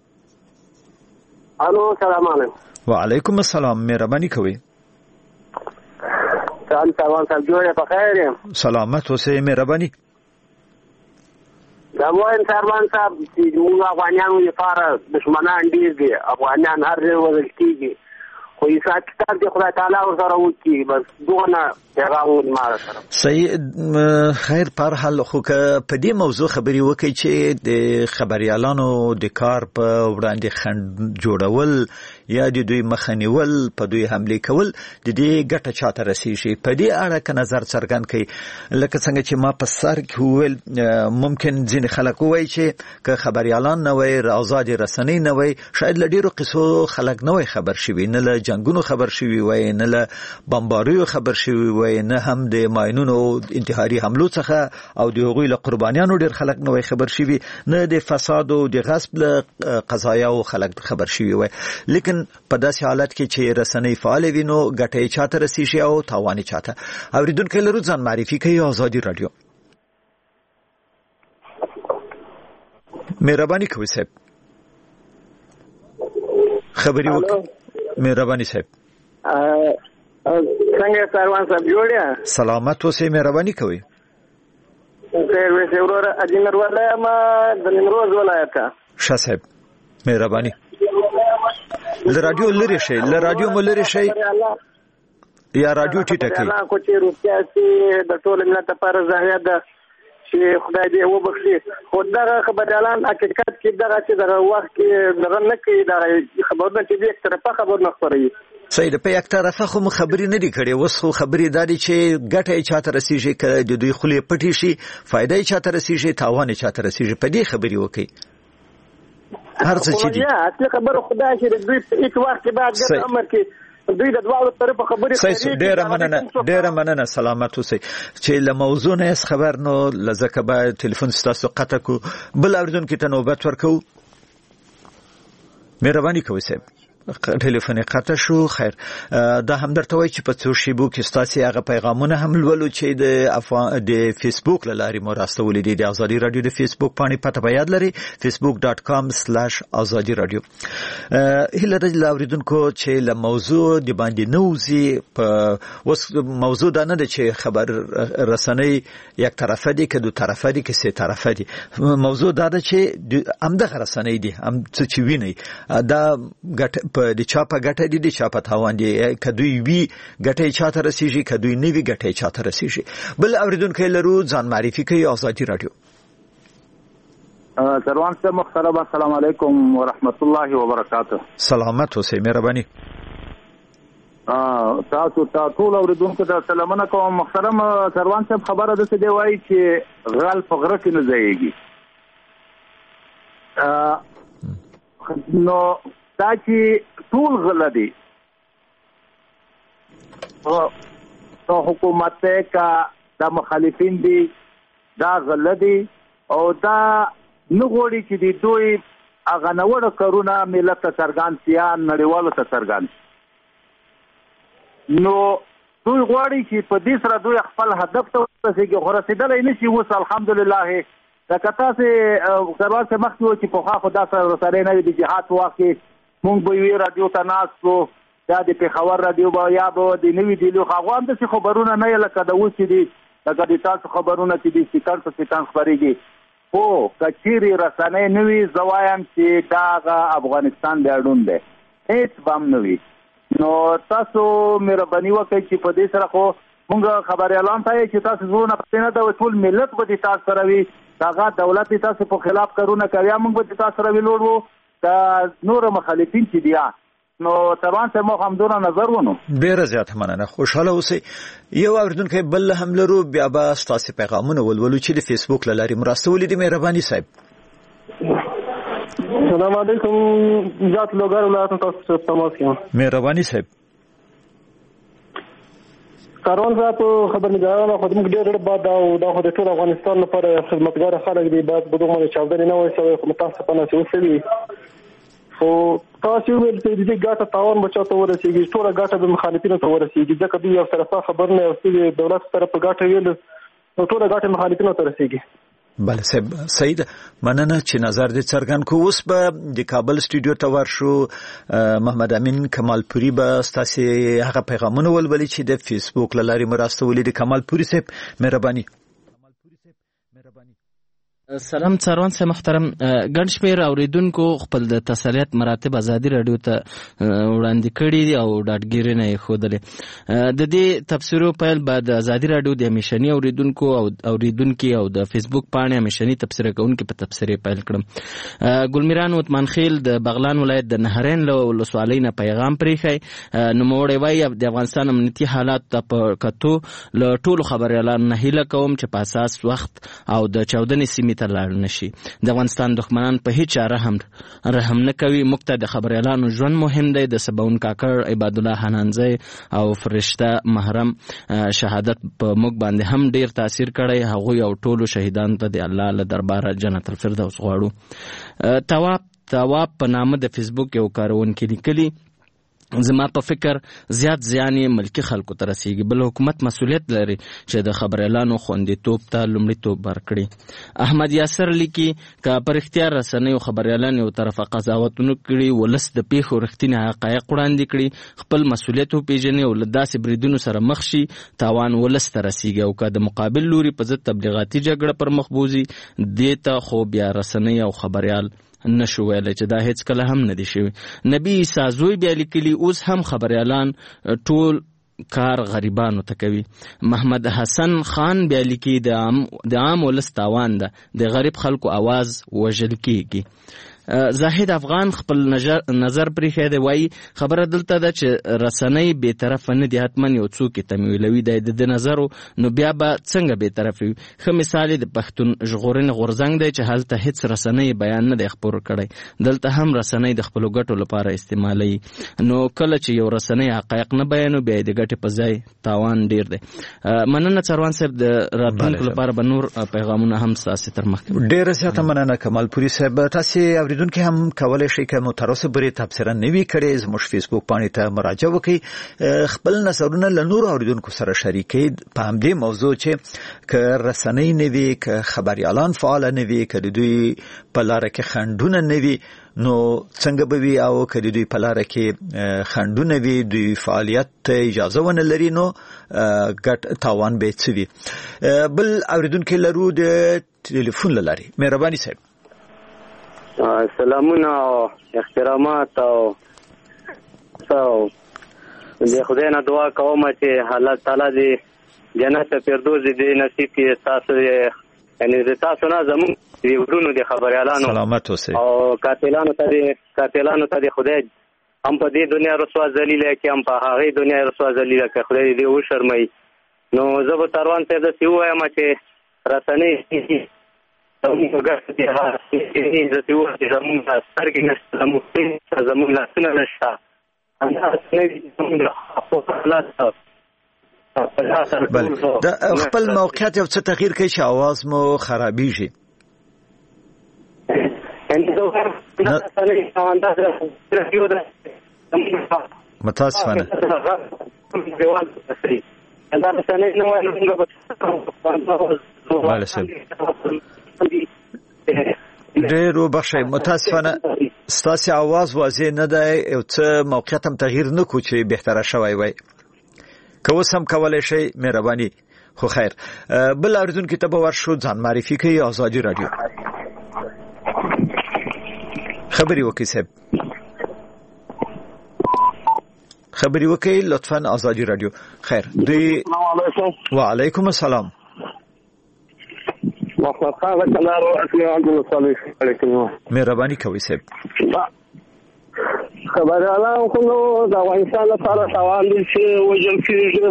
الو سلام علیکم. وعلیکم السلام، مهرباني کوي. سلام سروان صاحب، جوړه په خیر یم. سلامت اوسئ، مهرباني. دا وایم سروان صاحب چې موږ افغانانو لپاره دشمنان ډیر دي، افغانان هر ځای وژل کېږي، خو حساب کتاب دی خدای تعالی ورسره وکړي. بس دونه پیغام ما سره صحیح. خیر پر حال خو که په دې موضوع خبري وکړي چې د خبريالانو د کار په وړاندې خنډ جوړول یا د دوی مخنیول، په دوی حمله کول، د دې ګټه چاته رسیږي. په دې اړه که نظر څرګند کړي. لکه څنګه چې ما په سر کې وویل، ممکن ځینې خلک ووایي چې که خبريالان نه وای، آزاد رسنۍ نه وای، شاید له ډیرو قصو خلک نه وای خبر شوي، نه له جنگونو خبر شوي وای، نه له بمباریو خبر شوي وای، نه هم د ماینونو انتحاري حملو څخه او د هغوی له قربانیانو ډیر خلک نه وای خبر شوي، نه د فساد او د غصب له قضایاو خلک خبر شوي وای. لیکن په داسې حالت کې چې رسنۍ فعال وي نو ګټه چاته رسیږي او تاوان چاته. اوریدونکو لرو، ځان معرفي کوي. آزادي رادیو. مهرباني کوي صاحب، خبري وکړه. مهرباني صاحب. څنګه سروان صاحب جوړه؟ سلامت اوسئ، مهرباني کوي. خیر وې ورور اجنر ولایت ما د نیمروز ولایت. ښه صاحب، مهرباني. له رادیو لري شي، له رادیو مو لري شي یا رادیو ټیټه کوي. الله کو چې روپیا سي د ټول ملت لپاره زهره ده چې خدای دې وبخښي. خو دا خبريالان حقیقت کې دا چې دا وخت کې دغه نه کوي، دا خبرونه چې دې طرفه خبر نه خبري. صحیح ده. په یک طرفه خو خبرې نه دي کړې، اوس خو خبرې دادي چې ګټه یې چاته رسیږي، که د دوی خولې پټې شي، فایده یې چاته رسیږي، تاوان یې چاته رسیږي. په دې خبرې وکړي هر څه چې دي. اصلي خبره خدای چې دوی په هیڅ وخت کې بعد د امر کې دوی د دواړو طرفه خبرې کوي. ډېره مننه، سلامت اوسئ. چې له موضوع نه خبر نو لزکه به ټلیفون ستاسو قطع کو. بل اوریدونکو ته نوبت ورکو. مهرباني کوئ صاحب، ټلیفون قطع شو. خیر، دا هم درته وایي چې په څو شیبو کې ستاسو هغه پیغامونه هم لولو چې د فیسبوک له لارې مو راستولې دي. د آزادي رادیو د فیسبوک باندې پته به یاد لري، facebook.com/azadi radio. هله د اوریدونکو چې له موضوع د باندې نوځي. په اوس موضوع دا نه ده چې خبر رسنۍ یک طرفه دي که دو طرفه دي که سه طرفه دي. موضوع دا ده چې همدغه رسنۍ دي، هم څه چې ویني دا ګټه په د چا په ګټه دي، د چا په تاوان دي. کدوې وی ګټه چاته رسیږي، کدوې نه وی ګټه چاته رسیږي. بل اوریدونکو لرو، ځان معرفي کوي. آزادي رادیو. سروان صاحب محترم، السلام علیکم ورحمت الله وبرکاته. سلامت اوسئ، مهرباني. تاسو ټول اوریدونکو ته سلامونه کوم. محترم سروان صاحب، خبره ده چې دی وایي چې غل په غره کې نه ځایږي. نو دا چې ټول غله دي، تو حکومت کا دا مخالفین دي، دا غله دي او دا نه غواړي چې دوی هغه نوړه کارونه ملت ته څرګند سي، نړیوالو ته څرګند. نو دوی غواړي چې په دې سره دوی خپل هدف ته ورسېږي، خو رسېدلی نه شي. اوس الحمدلله دا کته سه سروان صاحب مخکې و چې په خوا خو دا سره رسنۍ نه وي. د جهاد وخت کې مونږ به یې رادیو ته ناست وو، د یا د پېښور راډیو به یا به د نوي ډیلي هغه هم داسې خبرونه نه یې لکه د اوس چې دي لکه د تاسو خبرونه چې دي سیکنډ په سیکنډ خپرېږي. خو که چیرې رسنۍ نه وي زه وایم چې دا هغه افغانستان بیا ړوند دی، هېڅ به هم نه وي. نو تاسو مهرباني وکړئ چې په دې سره خو مونږ خبریالان ته چې تاسو زړونه پسې نه ده، ټول ملت به د تاسو سره وي، هغه دولت تاسو په خلاف کارونه کوي، موږ به د تاسو سره ویلوړ وو. د نور مخالفین چې دي نو طبعا ته مو هم دونه نظر ونه. ډیره زیات مننه، خوشاله اوسئ. یو اوریدونکی بل هم لرو، بیا به ستاسو پیغامونه ولولو چې د فیسبوک له لارې مرسته ولیدي. مهرباني صاحب. السلام علیکم، ذات لوګر ولایت تاسو ته تماس کوم. مهرباني صاحب. کاروان صاحب خبرنګارانو خدمت ډېر بعد دا خو د ټول افغانستان لپاره خدمتګار خلک دي، بعد بدو باندې چاودنې نه وای سوی، خو متاسفانه چې وسوي. خو تاسو ویل چې دې ګټه تاوان بچا ته ورسیږي، ټول ګټه د مخالفینو ته ورسیږي، ځکه دوی یو طرفه خبر نه اوسېږي، دولت طرف ګټه ویل نو ټول ګټه مخالفینو ته رسیږي. بله صاحب، سعید مننه چې نظر دې څرګند کو. اوس به د کابل سټوډیو ته ورشو. محمد امین کمالپوري به ستاسو هغه پیغامونه ولولي چې د فیسبوک له لارې مرسته ولیدي. کمالپوري صاحب مهرباني. سلام څاروان صاحب محترم. ګڼ شمېر اوریدونکو خپل د تسلیت مراتب ازادي راډیو ته وړاندې کړي دي او ډاډګیرنه یې ښودلې. د دې تبصرو پیل به د ازادي راډیو د همیشني اوریدونکو او اوریدونکي او د فیسبوک پاڼې همیشني تبصره کوونکي په تبصرې پیل کړم. ګلمیران عثمان خیل د بغلان ولایت د نهرین له ولسوالۍ نه پیغام پرېښی. نوموړی وایي د افغانستان امنیتي حالات ته په کتو له ټولو خبریالانو نه هیله کوم چې په اساس وخت او د چاودنې سیمې ته لاړ نشي. د افغانستان دښمنان په هیڅ رحم نه کوي. موږ ته د خبریالانو ژوند مهم دی. د سباون کاکړ، عباد الله حنانزی او فرشته محرم شهادت په موږ باندې هم ډیر تاثیر کړی. هغوی او ټولو شهیدانو ته د الله له درباره جنت الفردوس غواړو. تواب په نامه د فیسبوک یو کارونکي لیکلي، زما په فکر زیات زیان یې ملکی خلکو ته رسیږي، بل حکومت مسؤلیت لري چې د خبریالانو خوندیتوب ته لومړیتوب ورکړي. احمد یاسر لیکي که پر اختیار رسنیو خبریالان یو طرفه قضاوتونه کړي، ولس د پیښو رښتیني حقایق وړاندې کړي، خپل مسؤلیت وپېژني او له داسې بریدونو سره مخ شي، تاوان ولس ته رسیږي. او که د مقابل لوري په ضد تبلیغاتي جګړه پر مخ بوځي، دې ته خو بیا رسنۍ او خبریال نشو ویلی چې دا هیڅ کله هم نه دي شوي. نبی عیسی زوی بیا لیکلي اوس هم خبریالان ټول کار غریبانو ته کوي. محمد حسن خان بیا لیکي د عام ولس تاوان ده، د غریب خلکو आवाज وژل کیږي. زاهد افغان خپل نظر پرې دی، وایي خبره دلته ده چې رسنۍ بې طرفه نه دي، حتما یو څوک یې تمویلوي دی. د نظرو نو بیا به څنګه بې طرفه وي؟ ښه مثال د پښتون ژغورنې غورځنګ دی چې هلته هیڅ رسنۍ بیان نه دی خپور کړی، دلته هم رسنۍ د خپلو ګټو لپاره استعمالوي. نو کله چې یو رسنۍ حقایق نه بیانو، بیا د ګټې په ځای تاوان ډیر دی. مننه څاروان صاحب. د راتلونکو لپاره به نور پیغامونه هم ستاسې تر مخ کړو. ډیره زیاته مننه کمالپوري صاحب. تاسې اوریدونکي هم کولای شي که مو تر اوسه پورې تبصره نه وي کړې، زموږ فیسبوک پاڼې ته مراجعه وکړئ، خپل نظرونه له نورو اوریدونکو سره شریکئ په همدې موضوع چې که رسنۍ نه وي، که خبریالان فعال نه وي، که د دوی په لاره کې خنډونه نه وي، نو څنګه به وي؟ او که د دوی په لاره کې خنډونه وي، دوی فعالیت ته اجازه ونه لري، نو ګټ تاوان به څه وي؟ بل اوریدونکي لرو د ټلیفون له لارې. مهرباني صاحب. سلامونه او احترامات او د خدای نه دعا کوم چې الله تعالی دې جنت فردوس دې نصیب کړي تاسو، یعنی تاسو نه زموږ د ورونو د خبریالانو سلامت اوسئ او قاتلانو ته خدای هم په دې دنیا رسوا ذلیله کې، هم په هغه دنیا رسوا ذلیله کې خدای دې وشرمي. نو زه به تاروان ته داسې ووایم چې رسنۍ زموږ ګټه دي، داسې ووایم چې زموږ سترګې نشته، زموږ لاسونه نشته، خپل موقعیت یو څه تغییر کوي چې आवाज مو خرابېږي. متاسفانه. ډېر وبخښئ، متاسفانه ستاسو आवाज واضح نه دی او څه موقعیت هم تغییر نه کو چې بهتره شوی وای که اوس هم کولای شي مهرباني خو خیر بل اوریدونکو ته به ورشو ځان معرفي کوي آزادي رادیو خبري وکي صاحب خبري وکي لطفا آزادي رادیو خیر دوی وعلیکم السلام مهرباني کوي صاحب خبريالان خو د افغانستان لپاره سوال دي چې وجل کېږي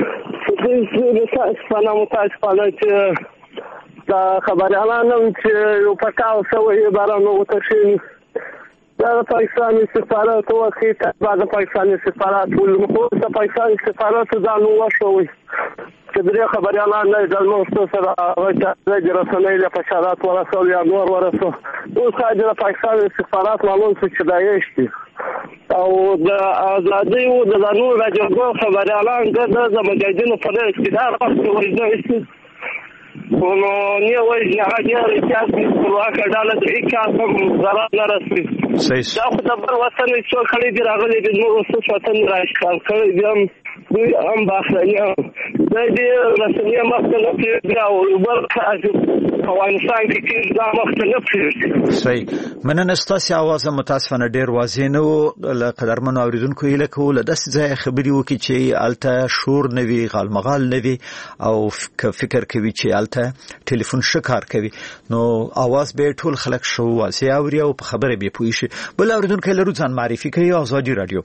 د متاسفانه چې د خبريالانو چې یو پکاو شوی بارانو وتشي دا پاکستاني سفارت وخت بعد پاکستاني سفارت ولمخو د پاکستاني سفارت ځان وشوي چې دغه خبريالان نه د نو سره راځي رسنۍ له فشارات ورسول یا نور ورسول اوس د پاکستاني سفارت معلوم چې دایشتي او د ازادي او د نور راځو خبريالان د مجاهدینو په اقتدار راځي ونو نه وایي هغه ریاست پرواکه ډاله د اکاس زرا نه رسمي دا خو د بل وطن څو خلې دی راغلي د نور څه وطن راځي کړي دي دوی هم باسنیا د دې رسمي مخکنه کې او بل افغانستان کې دا مخکنه صحیح مننه ستاسو आवाज متاسفانه ډیر واضح نه و قدرمن اوریدونکو یې لکه ول د ځای خبري وکي چې الته شور نوي غالمغال نوي او فکر کوي چې الته ټلیفون شکار کوي نو आवाज به ټول خلک شو واسي اوري او په خبره به پوي شي بل اوریدونکو لرو ځان معرفي کوي آزادي رادیو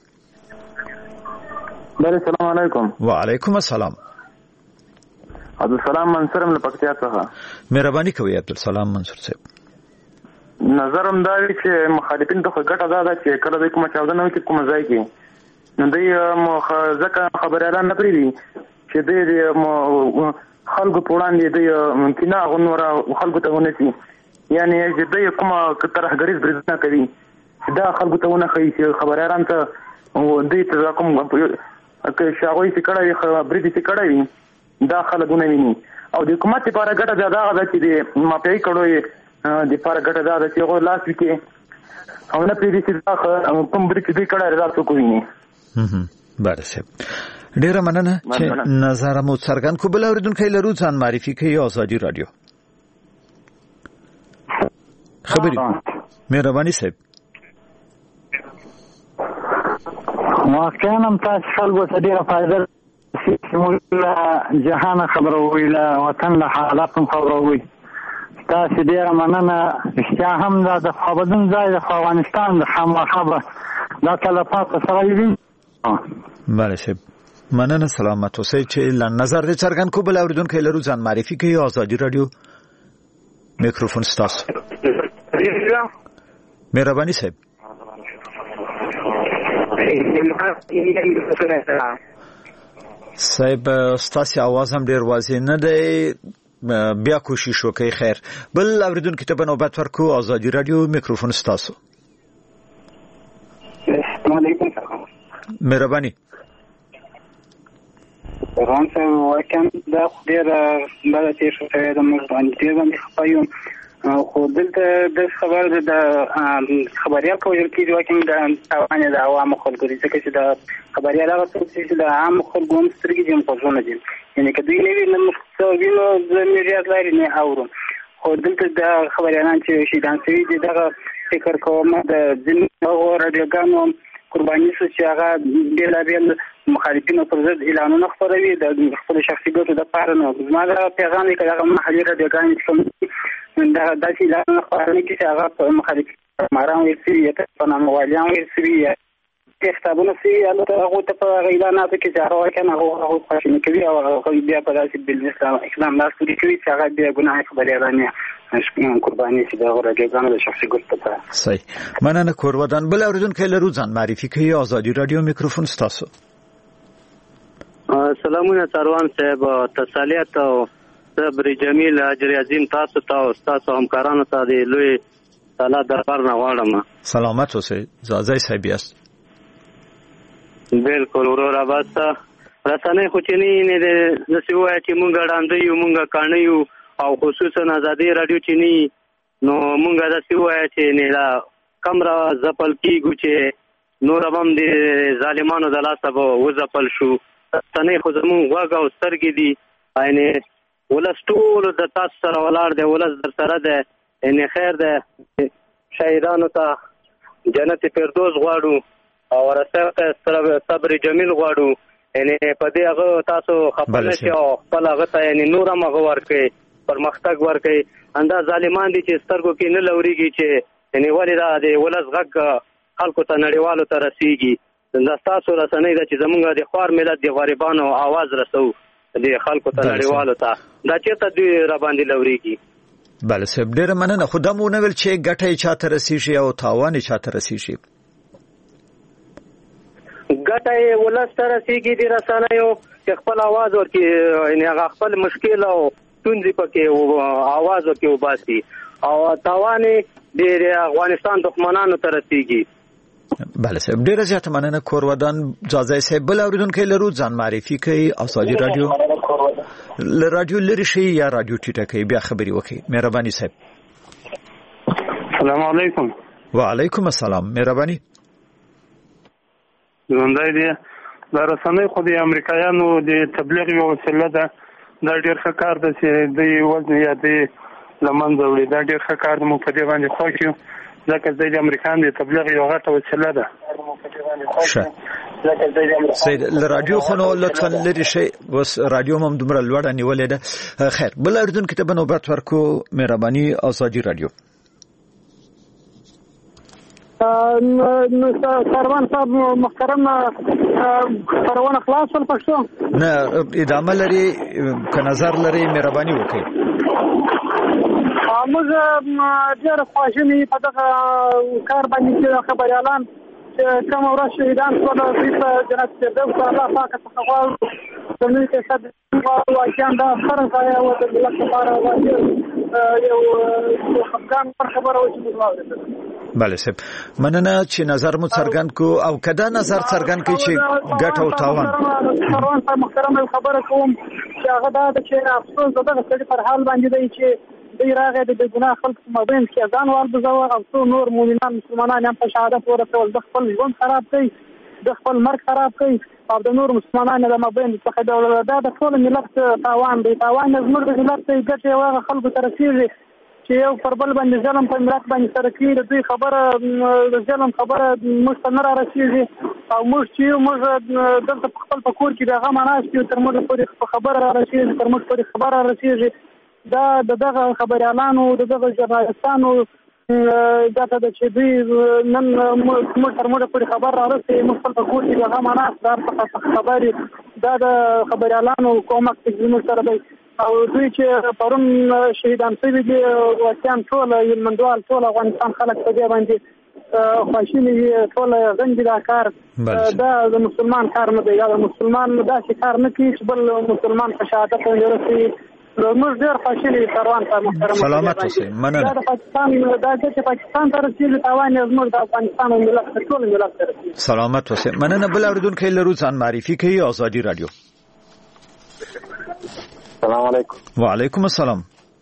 السلام علیکم وعلیکم السلام عبدالسلام منصور له پکتیا څخه مهرباني کوي عبدالسلام منصور صاحب نظرم دا چې مخالفین ته ګټه ده چې کله د کومه چاودنه وکړي کوم ځای کې نو دوی ځکه خبر اعلان نه کړی چې د خلکو په وړاندې د ممکنه غنوره خلکو ته ونسي یعنی چې د کومه ترهګریز برزنه کوي دا خلکو ته ونه کوي چې خبر اعلان ته دوی ته کوم که شاوي چې کړه خبرې دي کړه دا خلګونه ویني او د حکومت لپاره ګټه ده دا چې د ماپی کړو د لپاره ګټه ده چې هغه لاس وکي او نه پیری چې دا کوم برې دې کړه راځو کوي بارسه ډیره مننه چې نظر مو څرګند کو بل اوریدونکو لرو ځان معرفي کوي آزادي رادیو خبري مهرباني صاحب واقعا هم تاسو خلکو ته ډیره فائدہ جهان خبرو ویله وطن له حالات خبرو وی تاسو ډیره مننه اشتیا هم د خبردون ځای د افغانستان د خامخابه دا تلفات سره وی بله صاحب مننه سلامت اوسئ چې نظر دې څرګند کو بل اوریدونکو لرو ځان معرفي کوي آزادي رادیو میکروفون ستاسو مهرباني صاحب صاحب ستاسو आवाज هم ډیر واضح نه دی بیا کوشش وکړئ خیر بل اوریدونکو ته نوبت ورکو آزادي رادیو میکروفون ستاسو مهرباني روان صاحب واکم دا ډیر بلته شوی د موږ باندې خپایو خو دلته د خبر د خبريال کوجل کې واکم د اوانه د عوامو خلکو دي چې د خبريال هغه چې د عام خلکو هم سترګې دي په ځونه دي یعنی کدی نه وینم څو وینو د میډیا لاري نه اورو خو دلته د خبريالان چې شي دانسوي دغه فکر کوم د ځین او رادیوګانو قرباني شو چې هغه بیل مخالفینو پر ضد اعلانونه خپروي د خپل شخصي ګټو د پاره نه زموږ پیغام یې کړه محلي رادیوګانې کوم دا داسې اعلانونه خپروي چې هغه مخالفین ماران ویسي یا په نامه والیان ویسي کتابونه سي هغه ته په اعلاناتو کې چې هغه کنه هغه خوشنه کوي او هغه بیا په داسې بل اسلام لاس کوي چې هغه بیا ګناه خبري رانه قرباني چې دا ورګانو د شخصي ګټو ته صحیح مننه کورودان بل اوریدونکو لرو ځان معرفي کوي آزادي رادیو میکروفون ستاسو سلامونه تاروان صاحب تسلیت او صبر جمیل اجر عظیم تاسو ته او تاسو همکارانو ته د لوی تعالی دربار نه غواړم سلامت اوسئ زازای صاحب یاست بالکل ورور بس رسنۍ خو چې نه د سیوای چې مونږ وړاندې یو مونږ کانیو او خصوصا آزادي رادیو چې نو مونږ د سیوای چې نه کم را ځپل کیږو چې نور هم د ظالمانو د لاسه به وځپل شو. پښتنې خو زمونږ غوږ او سترګې دي، یعنې ولس ټول د تاسو سره ولاړ دی، ولس در سره دی، یعنې خیر دی. شهیدانو ته جنت فردوس غواړو او ورسره صبر جمیل غواړو. یعنې په دې هغه تاسو خفه نه شئ او خپل هغه ته یعنې نور هم هغه ورکړئ، پرمختګ ورکړئ. همدا ظالمان دي چې سترګو کې نه لورېږي چې یعنې ولې دا د ولس غږ خلکو ته نړیوالو ته رسېږي. دا ستاسو رسنۍ ده چې زمونږ د خوار ملت د غریبانو آواز رسو د خلکو ته نړیوالو ته، دا چېرته دوی راباندې لورېږي. بله صاحب ډېره مننه. خو دا مو ونه ویل چې ګټه یې چاته رسېږي او تاوان یې چاته رسېږي. ګټه یې ولس ته رسېږي د رسنیو چې خپل آواز ورکړي، یعنې هغه خپل مشکل او ستونزې پکې آواز ورکړي وباسي، او تاوان یې د افغانستان دښمنانو ته رسېږي. بله صاحب ډېره زیاته مننه. کور ودان ځاځی صاحب بل اورېدونکی لرو، ځان معرفي کوي، ازادي راډیو له راډیو لرې شئ یا راډیو ټیټه کوي، بیا خبرې وکړئ. مهرباني صاحب. السلام علیکم. وعلیکم السلام. مهرباني. ژوندی دی. دا رسنۍ خو د امریکایانو د تبلیغ یوه وسیله ده. دا ډېر ښه کار ده چې دوی وزن یا دوی له منځه وړي. دا ډېر ښه کار ده، موږ په دې باندې خوښ یو، ځکه دوی د امریکایانو د تبلیغ یوه غټه وسیله ده. سید له راډیو خو نو لطفا لرې شئ، اوس راډیو هم دومره لوړه نیولې ده. خیر بل اورېدونکي ته به نوبت ورکو. مهرباني ازادي راډیو. سروان صاحب محترم خبرونه خلاص ول پښتو نه ادامه لري که نظر لري مهرباني وکړئ. موږ ډېر خواشیني په دغه کار باندې چې خبريالان چې کوم ورځ شهیدان شول د جنت فردوس الله پاک څخه غواړو د نوې کیسه واقعا دا فرض دی او د ملت لپاره یو خفګان خبره و چې موږ واورېدل. بله صاحب مننه چې نظر مو څرګند کو، او کدا نظر څرګند کوي چې ګټه او تاوان. سروان صاحب محترم خبره کوم چې هغه دا ده چې افسوس دغه سړي پر حال باندې دی چې دوی راغی د ګناه خلک په مابین کې ځان والبزوه او څو نور مؤمنان مسلمانان هم په شهادت ورسول. د خپل ژوند خراب کوي، د خپل مرګ خراب کوي او د نور مسلمانانو د مابین څخه دا د ټول ملت تاوان دی. تاوان زموږ د ملت ګټې هغه خلکو ته رسېږي چې یو پر بل باندې ظلم په ملت باندې سره کوي. د دوی خبره د ظلم خبره موږ ته نه را رسېږي او موږ چې موږ دلته په خپل په کور کې د هغه ناست یو تر موږ پورې په خبره را رسېږي، تر موږ پورې خبره را رسېږي. دا د دغه خبریالانو د دغه ژورنالستانو ګټه ده چې دوی نن موږ تر موږ پورې خبر را رسېږي، موږ خپل په کور کې د هغه ناست دا خبرې دا د خبریالانو کومک چې موږ سره دی. او دوی چې پرون شهیدان شوي دي واقعا ټول هلمندوال ټول افغانستان خلک په دې باندې خواشیني دي، ټول غندي دا کار. دا د مسلمان کار نه دی، یا د مسلمان داسې کار نه کوي چې بل مسلمان په شهادت باندې رسوي. موږ ډېر خواشیني دي سروان صاحب محترم. سلامت اوسئ. مننه. دا د پاکستان دا چې پاکستان ته رسېږي تاوان یې زموږ د افغانستان او ملت ټول ملت ته رسېږي. سلامت اوسئ. مننه. بل اورېدونکی لرو، ځان معرفي کوي. ازادي راډیو. السلام علیکم. وعلیکم السلام.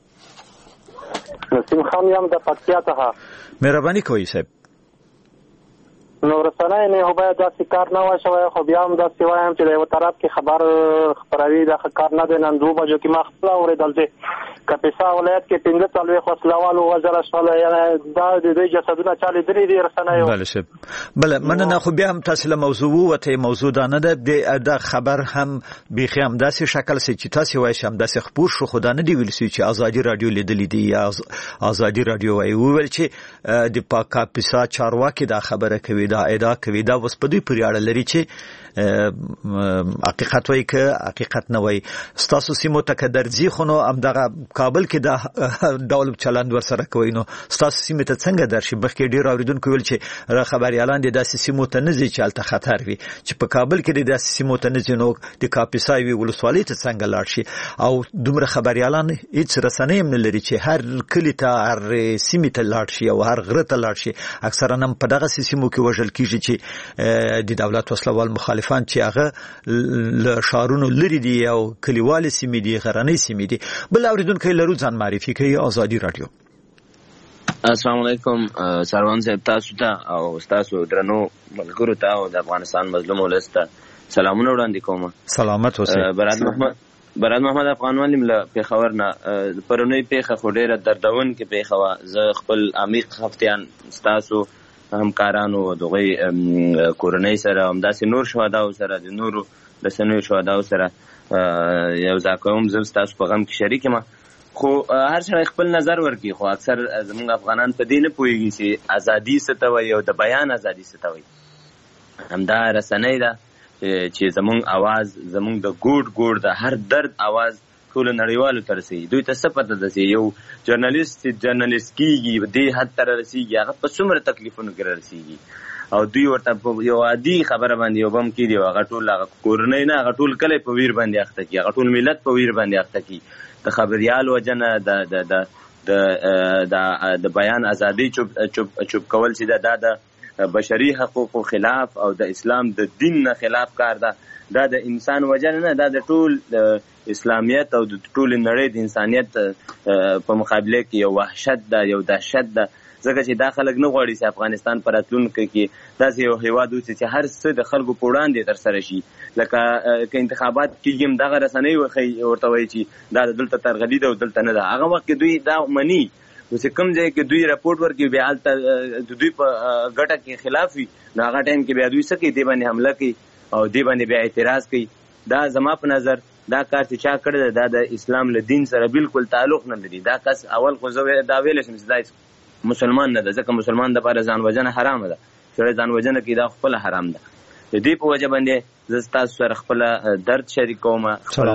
نسیم خان یم د پکتیا څخه. مهرباني کوئ صاحب. نو رسنۍ نه باید داسې کار نه وای شوی، خو بیا هم داسې وایم چې د یو طرف کې خبر خپروي دا ښه کار نه دی. نن 2 بجو کې ما خپله اورېدل چې کاپیسا ولایت کې 45 وسلوالو وژل شول، یعنې دا د دوی جسدونه چا لیدلي دي رسنیو. بله صاحب بله مننه. خو بیا هم تاسې له موضوع ووتئ، موضوع دا نه ده. دا خبر هم بیخي همداسې شکل سي چې تاسې وایئ چې همداسې خپور شو، خو دا نه دي ویل سوي چې ازادي راډیو لیدلي دي یا ازادي راډیو وایي. وویل چې د کاپیسا چارواکي دا خبره کوي، دا ادعا کوي. دا اوس په دوی پورې اړه لري چې حقیقت وایي که حقیقت نه وایي. ستاسو سیمو ته که درځي خو نو همدغه کابل کې دا ډول چلند ورسره کوي، نو ستاسو سیمې ته څنګه درشي؟ مخکې ډېر اورېدونکو ویل چې خبریالان دې داسې سیمو ته نه ځي چې هلته خطر وي، چې په کابل کې دې داسې سیمو ته نه ځي، نو د کاپیسا یوې ولسوالۍ ته څنګه لاړ شي؟ او دومره خبریالان هېڅ رسنۍ هم نه لري چې هر کلي ته هر سیمې ته لاړ شي او هر غره ته لاړ شي. اکثرا هم په دغسې سیمو کې وژل کېږي چې د دولت وسلوال مخالفان چې هغه له ښارونو لرې دي او کلیوالې سیمې دي، غرنۍ سیمې دي. بل اورېدونکی لرو، ځان معرفي کوي. ازادي راډیو. السلام علیکم سروان صاحب، تاسو ته او تاسو درنو ملګرو ته او د افغانستان مظلوم ولس ته سلامونه وړاندې کوم. سلامت اوسئ. براد محمد افغانوال یم له پېښور نه. پرونی پیښه خو ډېره دردونکې پیښه وه. زه خپل عمیق خفتیان ستاسو همکارانو او دغوی کورنۍ سره همداسې نور شهداو سره د نورو رسنیو شهداو سره یو ځای کوم. زه ستاسو په غم کې شریک یم. خو هر سړی خپل نظر ورکړي، خو اکثر زموږ افغانان په دې نه پوهېږي چې ازادي څه ته وایي او د بیان ازادي څه ته وایي. همدا رسنۍ ده چې زموږ اواز، زموږ د ګوټ د هر درد اواز ټولو نړیوالو ته رسېږي. دوی ته څه پته ده چې یو جرنالیست چې جرنالیست کېږي دې حد ته رسېږي، هغه په څومره تکلیفونو کې رسېږي، او دوی ورته په یو عادي خبره باندې یو بم کېږي، هغه ټول هغه کورنۍ نه، هغه ټول کلی په ویر باندې اخته کړي، هغه ټول ملت په ویر باندې اخته کړي. د خبریال وجنه د بیان ازادي چوپ کول چې دا د بشري حقوقو خلاف او د اسلام د دین نه خلاف کار ده. دا د انسان وجنه نه، دا د ټول اسلامیت او د ټول نړۍ د انسانیت په مقابله کې یو وحشت ده، یو دهشت ده. ځکه چې دا خلک نه غواړي چې افغانستان په راتلونکي کې داسې یو هیواد اوسي چې هر څه د خلکو په وړاندې ترسره شي. لکه که انتخابات کېږي هم دغه رسنۍ ورته وایي چې دا دلته ترغلي ده او دلته نه ده. هغه وخت کې دوی دا مني، چې کوم ځای کې دوی راپورټ ورکړي بیا هلته د دوی په ګټه کې خلاف وي، نو هغه ټایم کې بیا دوی څه کوي؟ دې باندې حمله کوي او دې باندې بیا اعتراض کوي. دا زما په نظر دا کار چې چا کړی دی دا د اسلام له دین سره بالکل تعلق نه لري. دا کس اول خو زه دا ویلی شم چې دا مسلمان نه ده، ځکه مسلمان دپاره ځان وژنه حرامه ده. سړی ځان وژنه کوي دا خپله حرام ده. د دې په وجه باندې زه ستاسو سره خپله درد شریک کوم،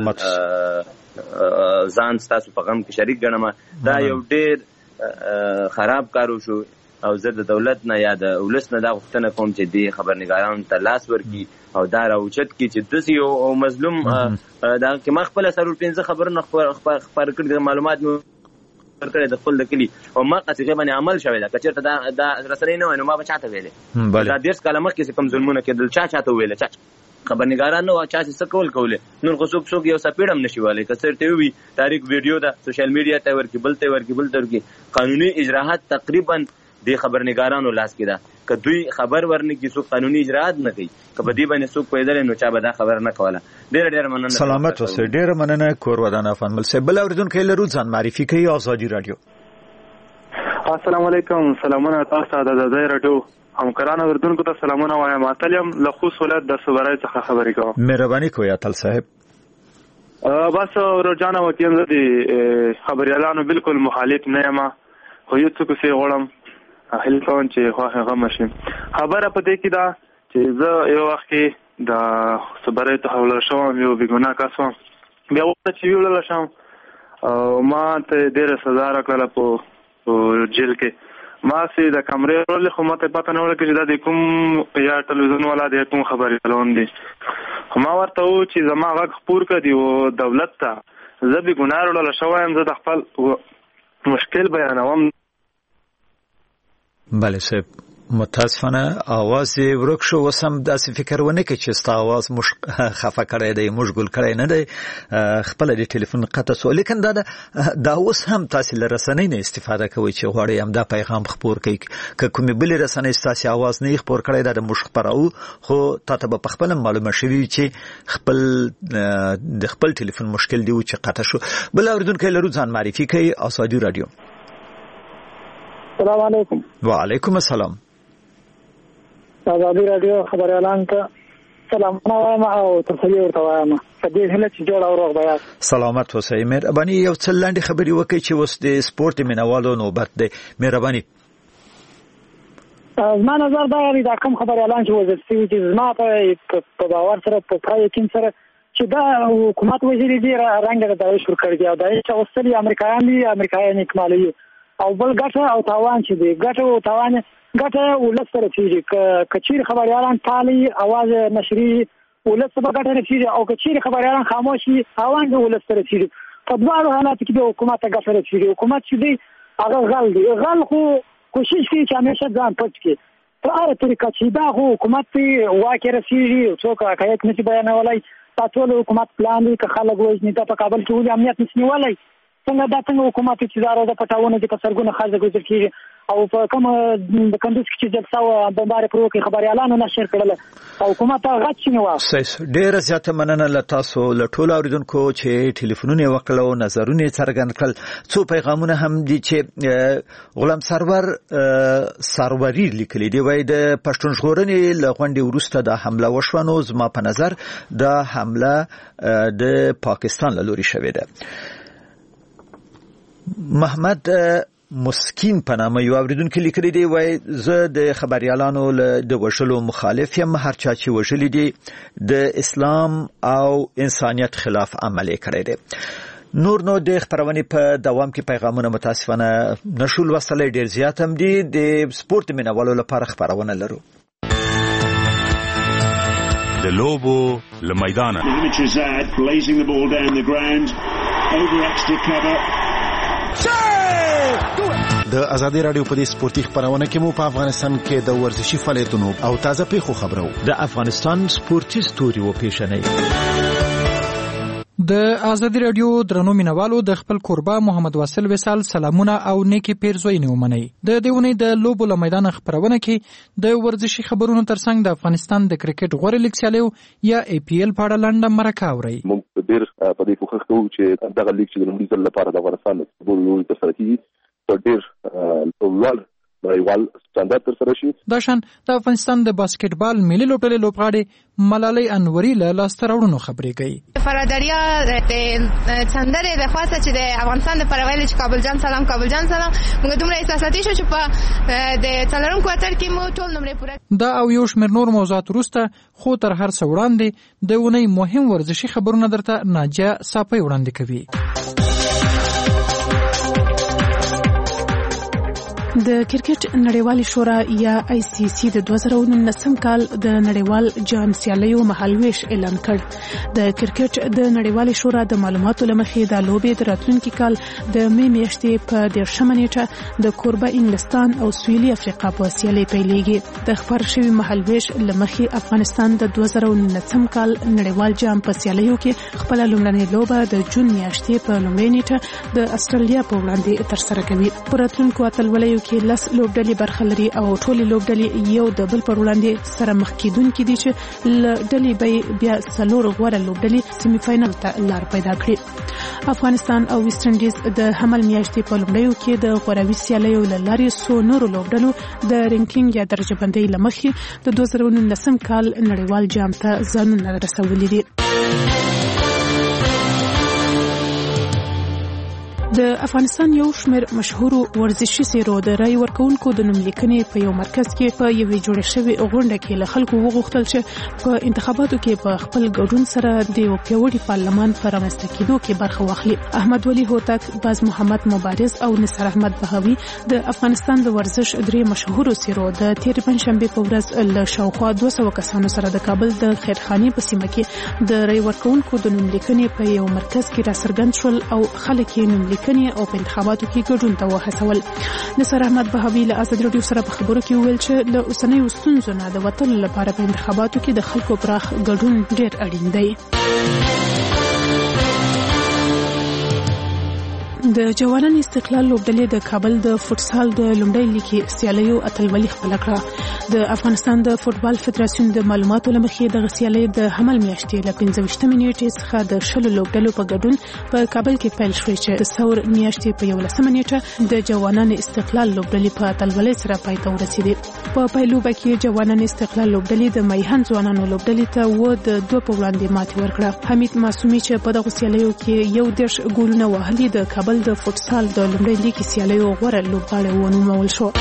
ځان ستاسو په غم کې شریک ګڼم. دا یو ډېر خراب کار وشو او زه د دولت نه یا د ولس نه دا غوښتنه کوم چې دې خبرنګارانو ته لاس ورکړي او دا راوچت کړي چې داسې یو مظلوم دا کې ما خپله 4-5 خبرونه خپاره کړي، د معلومات مې ورکړی د خپل د کلي او ما قصیغې باندې عمل شوی ده. که چېرته دا رسنۍ نه وای نو ما به چاته ویلې؟ دا 10 کاله مخکې چې کوم ظلمونه کېدل چاته وویله؟ خبرنګاران نه وو، چا چې څه کولې. نور خو څوک یو څپېړه هم نشي ویلی. که چېرته ووي تاریخ ویډیو ده سوشل میډیا ته ورکړي، بل ته ورکړي. قانوني اجراحات تقریبا د خبرنګارانو لاس کې ده. که دوی خبر ورنکړي، څوک قانوني اجراحات نه کوي، که په دې باندې څوک پوهېدلی نو چا به دا خبر نه کوله. ډېره مننه. سلامت اوسئ. ډېره مننه کور ودان افغانمل صاحب. بل اورېدونکی لرو، ځان معرفي کوي. ازادي راډیو. السلام علیکم. سلامونه تاسو ته د ازادي راډیو همکارانو اورېدونکو ته سلامونه وایم. اتل یم له خوست ولایت د صبرای څخه خبرې کوم. مهرباني کوئ اتل صاحب. بس روزانه وکیم زه د خبریالانو بالکل مخالف نه یم، خو یو څه کوسې غواړم هیله کوم چې خوښه غم شي. خبره په دې کې ده چې زه یو وخت کې د صبرای ته ولاړ شوم، یو بېګناه کس وم. بیا وروسته چې ولاړ شم ما ته ډېره سزا راکړله په جیل کې. ما سې د کمرې وړلې، خو ما ته پته نه ولګېده چې دا د کوم یا ټلویزیون والا دی کوم خبریالان دي. خو ما ورته وویل چې زما غږ خپور کړي و دولت ته، زه بېګناه وړله شوی یم، زه د خپل مشکل بیانوم. بله صاحب، متاسفانه آواز ورک شو. اوس هم داسې فکر ونه کړي چې ستا آواز موږ خفه کړی دی، موږ ګل کړی نه دی، خپله د ټلیفون قطع سو. لیکن دا اوس هم تاسې له رسنۍ نه استفاده کوئ چې غواړئ همدا پیغام خپور کړئ. که کومې بلې رسنۍ ستاسې آواز نه خپور کړی دا د موږ خپروو، خو تا ته به پخپله معلومه شوي چې د خپل ټلیفون مشکل دی و چې قطع شو. بل اورېدونکی لرو، ځان معرفي کوي. ازادي راډیو. السلام علیکم. وعلیکم السلام. ازادي راډیو خبريالان ته سلامونه وایم او تسلیت ورته وایم. په دې هیله چې جوړ او روغ به یاست. سلامت اوسئ. مهرباني یو څه لنډې خبرې وکړئ چې اوس د سپورت مینوالو نوبت دی. مهرباني. زما نظر دا دی دا کوم خبريالان چې وزیر سوي چې زما په باور سره په پوره یقین سره چې دا حکومت وزیر دی رنګ د داعش ورکړ دی او داعش اوسلي امریکایان اکمالي او بل ګټه او تاوان چې دی ګټه او تاوان ګټه ولس سره چیږي. کچیر خبريالان تالي اواز نشري ولس به ګټه رسیږي او کچیر خبريالان خاموشي تاوان ولس سره چیږي. په دواړو حالاتو کې د حکومت ګټه رسیږي. حکومت چې دی هغه غل دی، غل خو کوشش کوي چې همیشه ځان پټ کړي. په هر طریقه چې دا حکومت واکه رسیږي څوک حقایق نشي بیانولای. ټول حکومت پلان دی که خلک وژني په کابل کې ولې امنیت نشي نیولای. څنګه دا څنګه حکومت چې دارو د پټاونه کې په سرګونه خارج ګذر کیږي او په کوم د کندوز کې چې جلسه او بمبار پرو کې خبريالانو نشر کړل او حکومت هغه څنګه واه ډېر زیاته مننه لتاسو لټول اوریدونکو چې ټلیفونونه وکړو نظرونه څرګند کړل څو پیغامونه هم دي چې غلام سروري لیکلي دی وای د پښتون ژغورنې لغونډې وروسته د حمله وشونو زما په نظر د حمله د پاکستان له لوري شوې ده. محمد مسکین په نامه یو اوریدونکو لیکلي دی وای زه د خبريالانو د وشلو مخالف یم هر چا چې وشلي دي د اسلام او انسانيت خلاف عمل کړی دی. نور نو د خبرونې په دوام کې پیغامونه متاسفانه نشول وصلې ډیر زیات هم دي د سپورت مینوالو لپاره خبرونه لرو. د لوبو لمیدانه د ازادي رادیو په دې سپورتي خبرونه کې مو په افغانستان کې د ورزشي فعالیتونو او تازه پیښو خبرو د افغانستان سپورتي ستوري و پیښنې. د ازادي رادیو درنو مینوالو د خپل قربا محمد واصل وصال سلامونه او نیکی پیرزوینه ومني. د دیونی د لوبو لمیدان خبرونه کې د ورزشي خبرونو ترڅنګ د افغانستان د کرکټ غوړ لیګ سیالیو یا ای پی ایل په اړه لنډه مرکه اوري. موږ ډیر په دې کوښښ کوو چې دغه لیګ چې د لومړي ځل لپاره د افغانستان د فوټبال لوبې ترسره کیږي په ډیر لوړ نړیوال سټانډرډ ترسره شي. دا شان د افغانستان د باسکټبال ملي لوبډلې لوبغاړي ملالۍ انوري له لاسته راوړنو خبرې کوي. فرادریا د څندرې د خاصه چې د افغانستان د پروایل چې کابل جان سلام موږ دومره احساساتي شو چې په د څلورم کوارټر کې مو ټول نمرې پوره. دا او یو شمېر نور موضوعات وروسته خو تر هر څه وړاندې د ونې مهم ورزشي خبرونه درته ناجیه صافی وړاندې کوي. د کرکټ نړیوالې شورا یا آی سی سی د 2019 کال د نړیوال جام سیالیو مهالویش اعلان کړ. د کرکټ د نړیوالې شورا د معلوماتو لمخې د لوبې د راتلونکي کال د می میاشتې په 13 نیټه د کوربه انګلستان او سویلي افریقا په سیالي پیلېږي. د خبر شوی مهالویش لمخې افغانستان د 2019 کال نړیوال جام په سیالیو کې خپل لومړنۍ لوبه د جون میاشتې په لومړۍ نیټه د استرالیا په وړاندې ترسره کوي. په راتلونکو اتلولیو کې لس لوبډلې برخه لري او ټولې لوبډلې یو د بل پر وړاندې سره مخ کېدونکې دي چې ډلې به بیا څلور غوره لوبډلې سیمي فاینل ته لار پیدا کړي. افغانستان او ویسټ انډیز د حمل میاشتې په لومړیو کې د غوروي سیالیو له لارې څو نورو لوبډلو د رینکینګ یا درجه بندۍ له مخې د 2019 کال نړیوال جام ته ځانونه رسولي دي. د افغانستان یو شمېر مشهور ورزشي سیرو د رای ورکونکو د نوملیکنې په یو مرکز کې په یوې جوړې شوې غونډه کې له خلکو وغوښتل چې په انتخاباتو کې په خپل ګډون سره د یو پیاوړي پارلمان په رامنځته کېدو کې برخه واخلي. احمد ولی هوتک، باز محمد مبارز او نصر احمد بهاوي د افغانستان د ورزش درې مشهور سیرو د تیر پنځشنبه په ورځ له شاوخوا 200 کسانو سره د کابل د خیرخانې په سیمه کې د رای ورکونکو د نوملیکنې په یو مرکز کې راڅرګند شول او خلک یې نوملیکنې او په انتخاباتو کې ګډون ته وهڅول. نصر احمد بهاوي له ازادي رادیو سره په خبرو کې وویل چې له اوسنیو ستونزو نه د وتلو لپاره په انتخاباتو کې د خلکو پراخ ګډون ډېر اړین دی. د جوانان استقلال لوبډلې د کابل د فوتسال د لومړۍ لیګي سیالیو اتلولي خپل کړه. د افغانستان د فوتبال فدراسیون د معلوماتو لمخې د سیالۍ د حمل میاشتې له 15 نیټې څخه د 10 لوبډلو په ګډون په کابل کې پیل شوې چې د ثور میاشتې په 11 نیټه د جوانان استقلال لوبډلې په اتلولۍ سره پای ته ورسېدې. په پیلوبه کې جوانان استقلال لوبډلې د میهن ځوانانو لوبډلې ته و د 2 په وړاندې ماتې ورکړه. حمید معصومي چې په دغه سیالیو کې یو دیش ګولونه وهلي د کابل د فوتسال د لومړۍ لیګي سیالیو غوره لوبغاړی ونومول شو.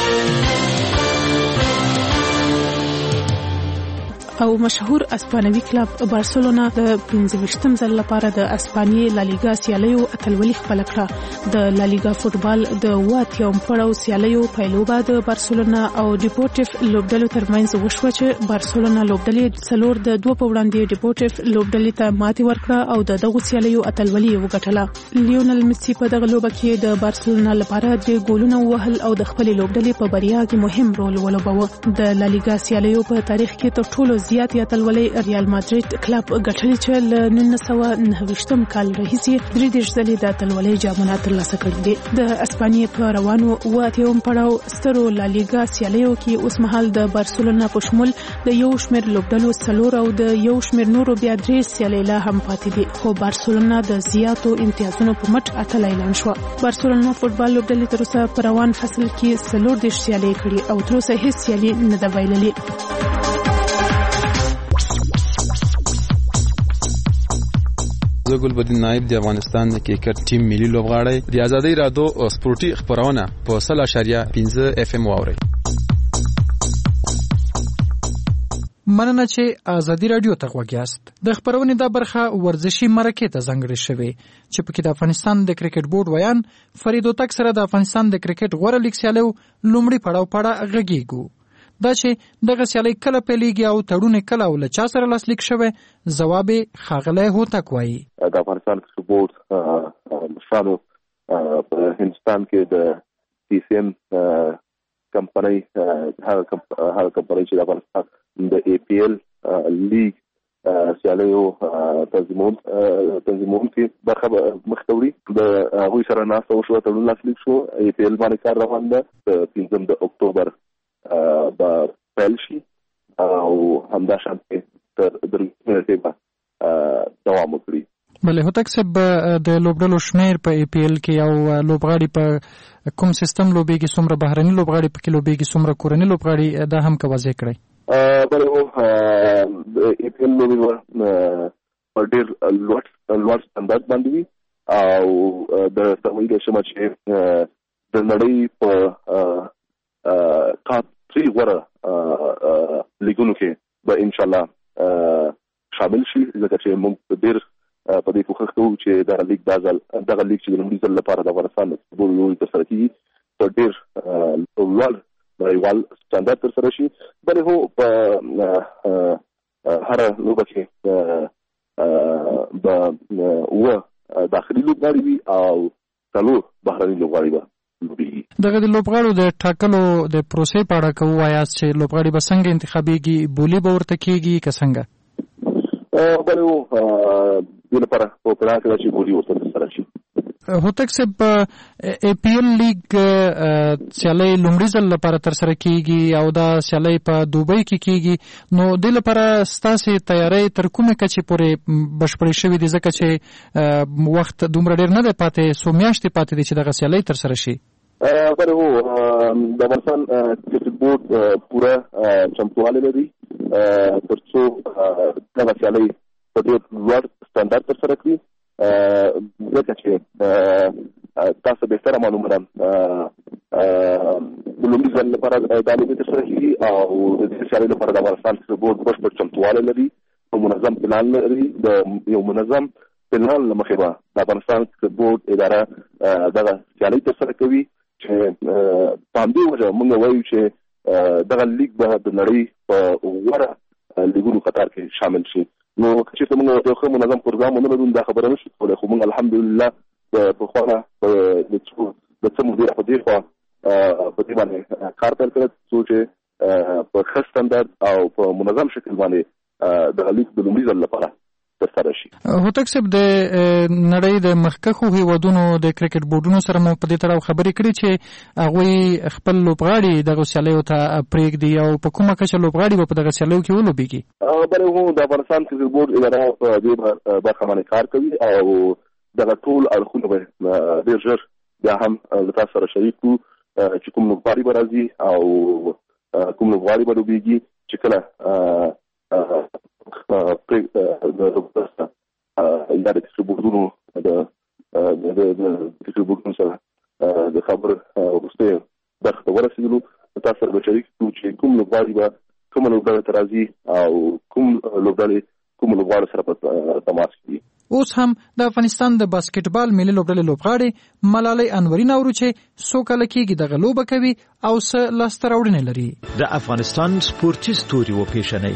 او مشهور اسپانوي کلب بارسلونا د 15م ځل لپاره د اسپانیې لالیګا سیالیو اتلولي خپل کړه. د لالیګا فوتبال د واتیوم پړاو سیالیو پیلوبه د بارسلونا او ډیپورټیف لوبډلو ترمنځ وشوه چې بارسلونا لوبډلې څلور د 2 په وړاندې ډیپورټیف لوبډلې ته ماتې ورکړه او د دغه سیالیو اتلولي وګټله. لیونل میسی په دغه لوبه کې د بارسلونا لپاره د ګولونو وهل او د خپل لوبډلې په بریا کې مهم رول ولوباوه. د لالیګا سیالیو په تاریخ کې تر ټولو زیاتې اتلولۍ ریال مادرید کلب ګټلې چې له 1929 کال راهیسې 33 ځلې د اتلولۍ جامونه ترلاسه کړي دي. د اسپانیې په روانو 8 پړاو سترو لالیګا سیالیو کې اوس مهال د بارسلونا په شمول د یو شمېر لوبډلو 4 او د یو شمېر نورو بیا 3 سیالۍ لا هم پاتې دي، خو بارسلونا د زیاتو امتیازونو په مټ اتل اعلان شو. بارسلونا فوټبال لوبډلې تر اوسه په روان فصل کې 14 سیالۍ کړي او تر اوسه هیڅ سیالي نه ده بایللې. زه ګلبدین نایب د افغانستان د کرکټ ټیم ملي لوبغاړی د آزادۍ رادیو سپورتي خبرونه په 100.5 FM واوري. مننه چې آزادي رادیو ته غوږ یاست. د خبرونې دا برخه ورزشي مرکې ته ځانګړې شوې چې پکې د افغانستان د کرکټ بورډ ویان فرید هوتک سره د افغانستان د کرکټ غوره لیګ سیالیو لومړی پړاو په اړه غږیږو. دا چې دغه سیالۍ کله پیلېږي او تړون کله او له چا سره لاسلیک شوی، ځواب ښاغلی هوتک وایي. د افغانستان کرکټ بورډ مشرانو په هندوستان کې د PCM کمپنۍ هغه کمپنۍ چې د افغانستان د APL لیګ سیالیو تنظیمون کې برخه مختوري د هغوی سره ناسته وشوه، تړون لاسلیک شو. APL باندې کار روان ده. 5 اکتوبر به پیل شي او همداشانتې تر درې به دوام وکړي. بله هوتک صاحب، د لوبډلو شمیر په APL کې او لوبغاړي په کوم سیستم لوبېږي، څومره بهرني لوبغاړي پکې لوبېږي، څومره کورني لوبغاړي، دا هم که واضح کړئ. بله APL لوبې په ډېر لوړ سټنډرډ باندې وي او د ویلی شمه چې د نړۍ په ټاپ 3 غوره لیګونو کې به انشاءالله شامل شي، ځکه چې موږ ډېر په دې کوښښ کوو چې دغه لیګ چې د لومړي ځل لپاره د افغانستان د فوټبال لوبې ترسره کېږي په ډېر لوړ نړیوال سټنډرډ ترسره شي. بلې هو په هره لوبه کې به 9 داخلي لوبغاړي وي او 4 بهرني لوبغاړي به لوبېږي. دغه د لوبغاړو د ټاکلو د پروسې په اړه که ووایاست چې لوبغاړي به څنګه انتخابېږي، بولي به ورته کېږي که څنګه؟ بلې هو دې لپاره په پلان کې ده چې بولي ورته ترسره شي. هوتک صاحب، APL لیګ سیالۍ لومړي ځل لپاره ترسره کېږي او دا سیالۍ په دوبۍ کې کېږي، نو دې لپاره ستاسې تیاری تر کومې کچې پورې بشپړې شوې دي، ځکه چې وخت دومره ډېر نه دی پاتې، څو میاشتې پاتې دي چې دغه سیالۍ ترسره شي؟ بله هو د افغانستان کرکټ بورډ پوره چمتووالی لري تر څو دغه سیالۍ په ډېر لوړ سټنډرډ ترسره کړي، ځکه چې تاسو بهتره معلومه ده د لومړي ځل لپاره دا لوبې ترسره کېږي او د دې سیالۍ لپاره د افغانستان کرکټ بورډ بشپړ چمتووالی لري، منظم پلان لري. د یو منظم پلان له مخې به د افغانستان کرکټ بورډ اداره دغه سیالۍ ترسره کوي چې په همدې وجه موږ وایو چې دغه لیګ به د نړۍ په غوره لیګونو قطار کې شامل شي. نو که چېرته موږ یو ښه منظم پروګرام ونه لرو دا خبره نشو کولی، خو موږ الحمدلله د پخوانه د څه مودې په دې خوا په دې باندې کار پیل کړی څو چې په ښه سټنډرډ او په منظم شکل باندې دغه لیګ د لومړي ځل لپاره ترسره شي. هوتک صاحب، د نړۍ د مخکښو هیوادونو د کرکټ بورډونو سره مو په دې تړاو خبرې کړې چې هغوی خپل لوبغاړي دغه سیالیو ته پرېږدي او په کومه کچه لوبغاړي به په دغه سیالیو کې ولوبېږي؟ بلې هو د افغانستان کرکټ بورډ اداره په دې برخه باندې کار کوي او دغه ټول اړخونه به ډېر ژر بیا هم له تاسو سره شریک کړو چې کوم لوبغاړي به راځي او کوم لوبغاړي به لوبېږي چې کله د کرکټ بورډونو سره د خبر وروستۍ برخه ته ورسېدلو تاسو سره به شریک کړو چې کوم لوبغاړي به کومه لوبډلې ته راځي او کوم لوبغاړي سره په تماس کې دي. اوس هم د افغانستان د باسکټبال ملي لوبډلې لوبغاړي ملالۍ انوري نورو چې څو کاله کېږي دغه لوبه کوي او څه لاسته راوړنې لري. د افغانستان سپورتي ستوري وپېژنئ.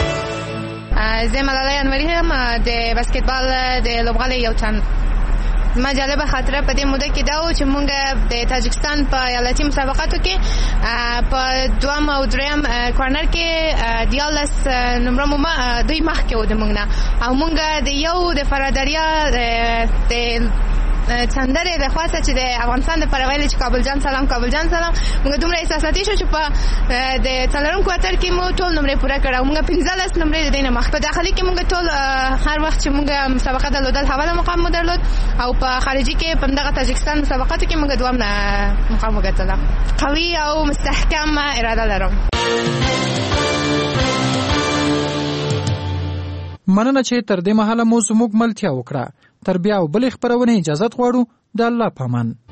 زه ملالۍ انوري هم د باسکټبال د لوبغاړي یو تن ما جالبه خاطره په دې موده کې دا و چې مونږ د تاجکستان په ایالتي مسابقاتو کې په دوام او دریم کورنر کې 14 نمبر مو دوی مخکې و د مونږ نه او مونږ د یو د فرادریا د چندرې د خاصه چې د افغانستان د پروایل چې کابل جان سلام موږ دومره احساساتي شو چې په د څلورم کوارټر کې مو ټول نمرې پوره کړو موږ 15 نمرې د دینه مخ په داخلي کې موږ ټول هر وخت چې موږ مسابقه درلودل حواله مقام مو درلود او په خارجي کې په دغه تاجکستان مسابقاتو کې موږ دوام مقام وګټل قوي او مستحکم اراده لرم. مننه چې تر دې مهاله مو زموږ ملتیا وکړه. تر بیا او بل خبرونه اجازه غواړو. د الله پامان.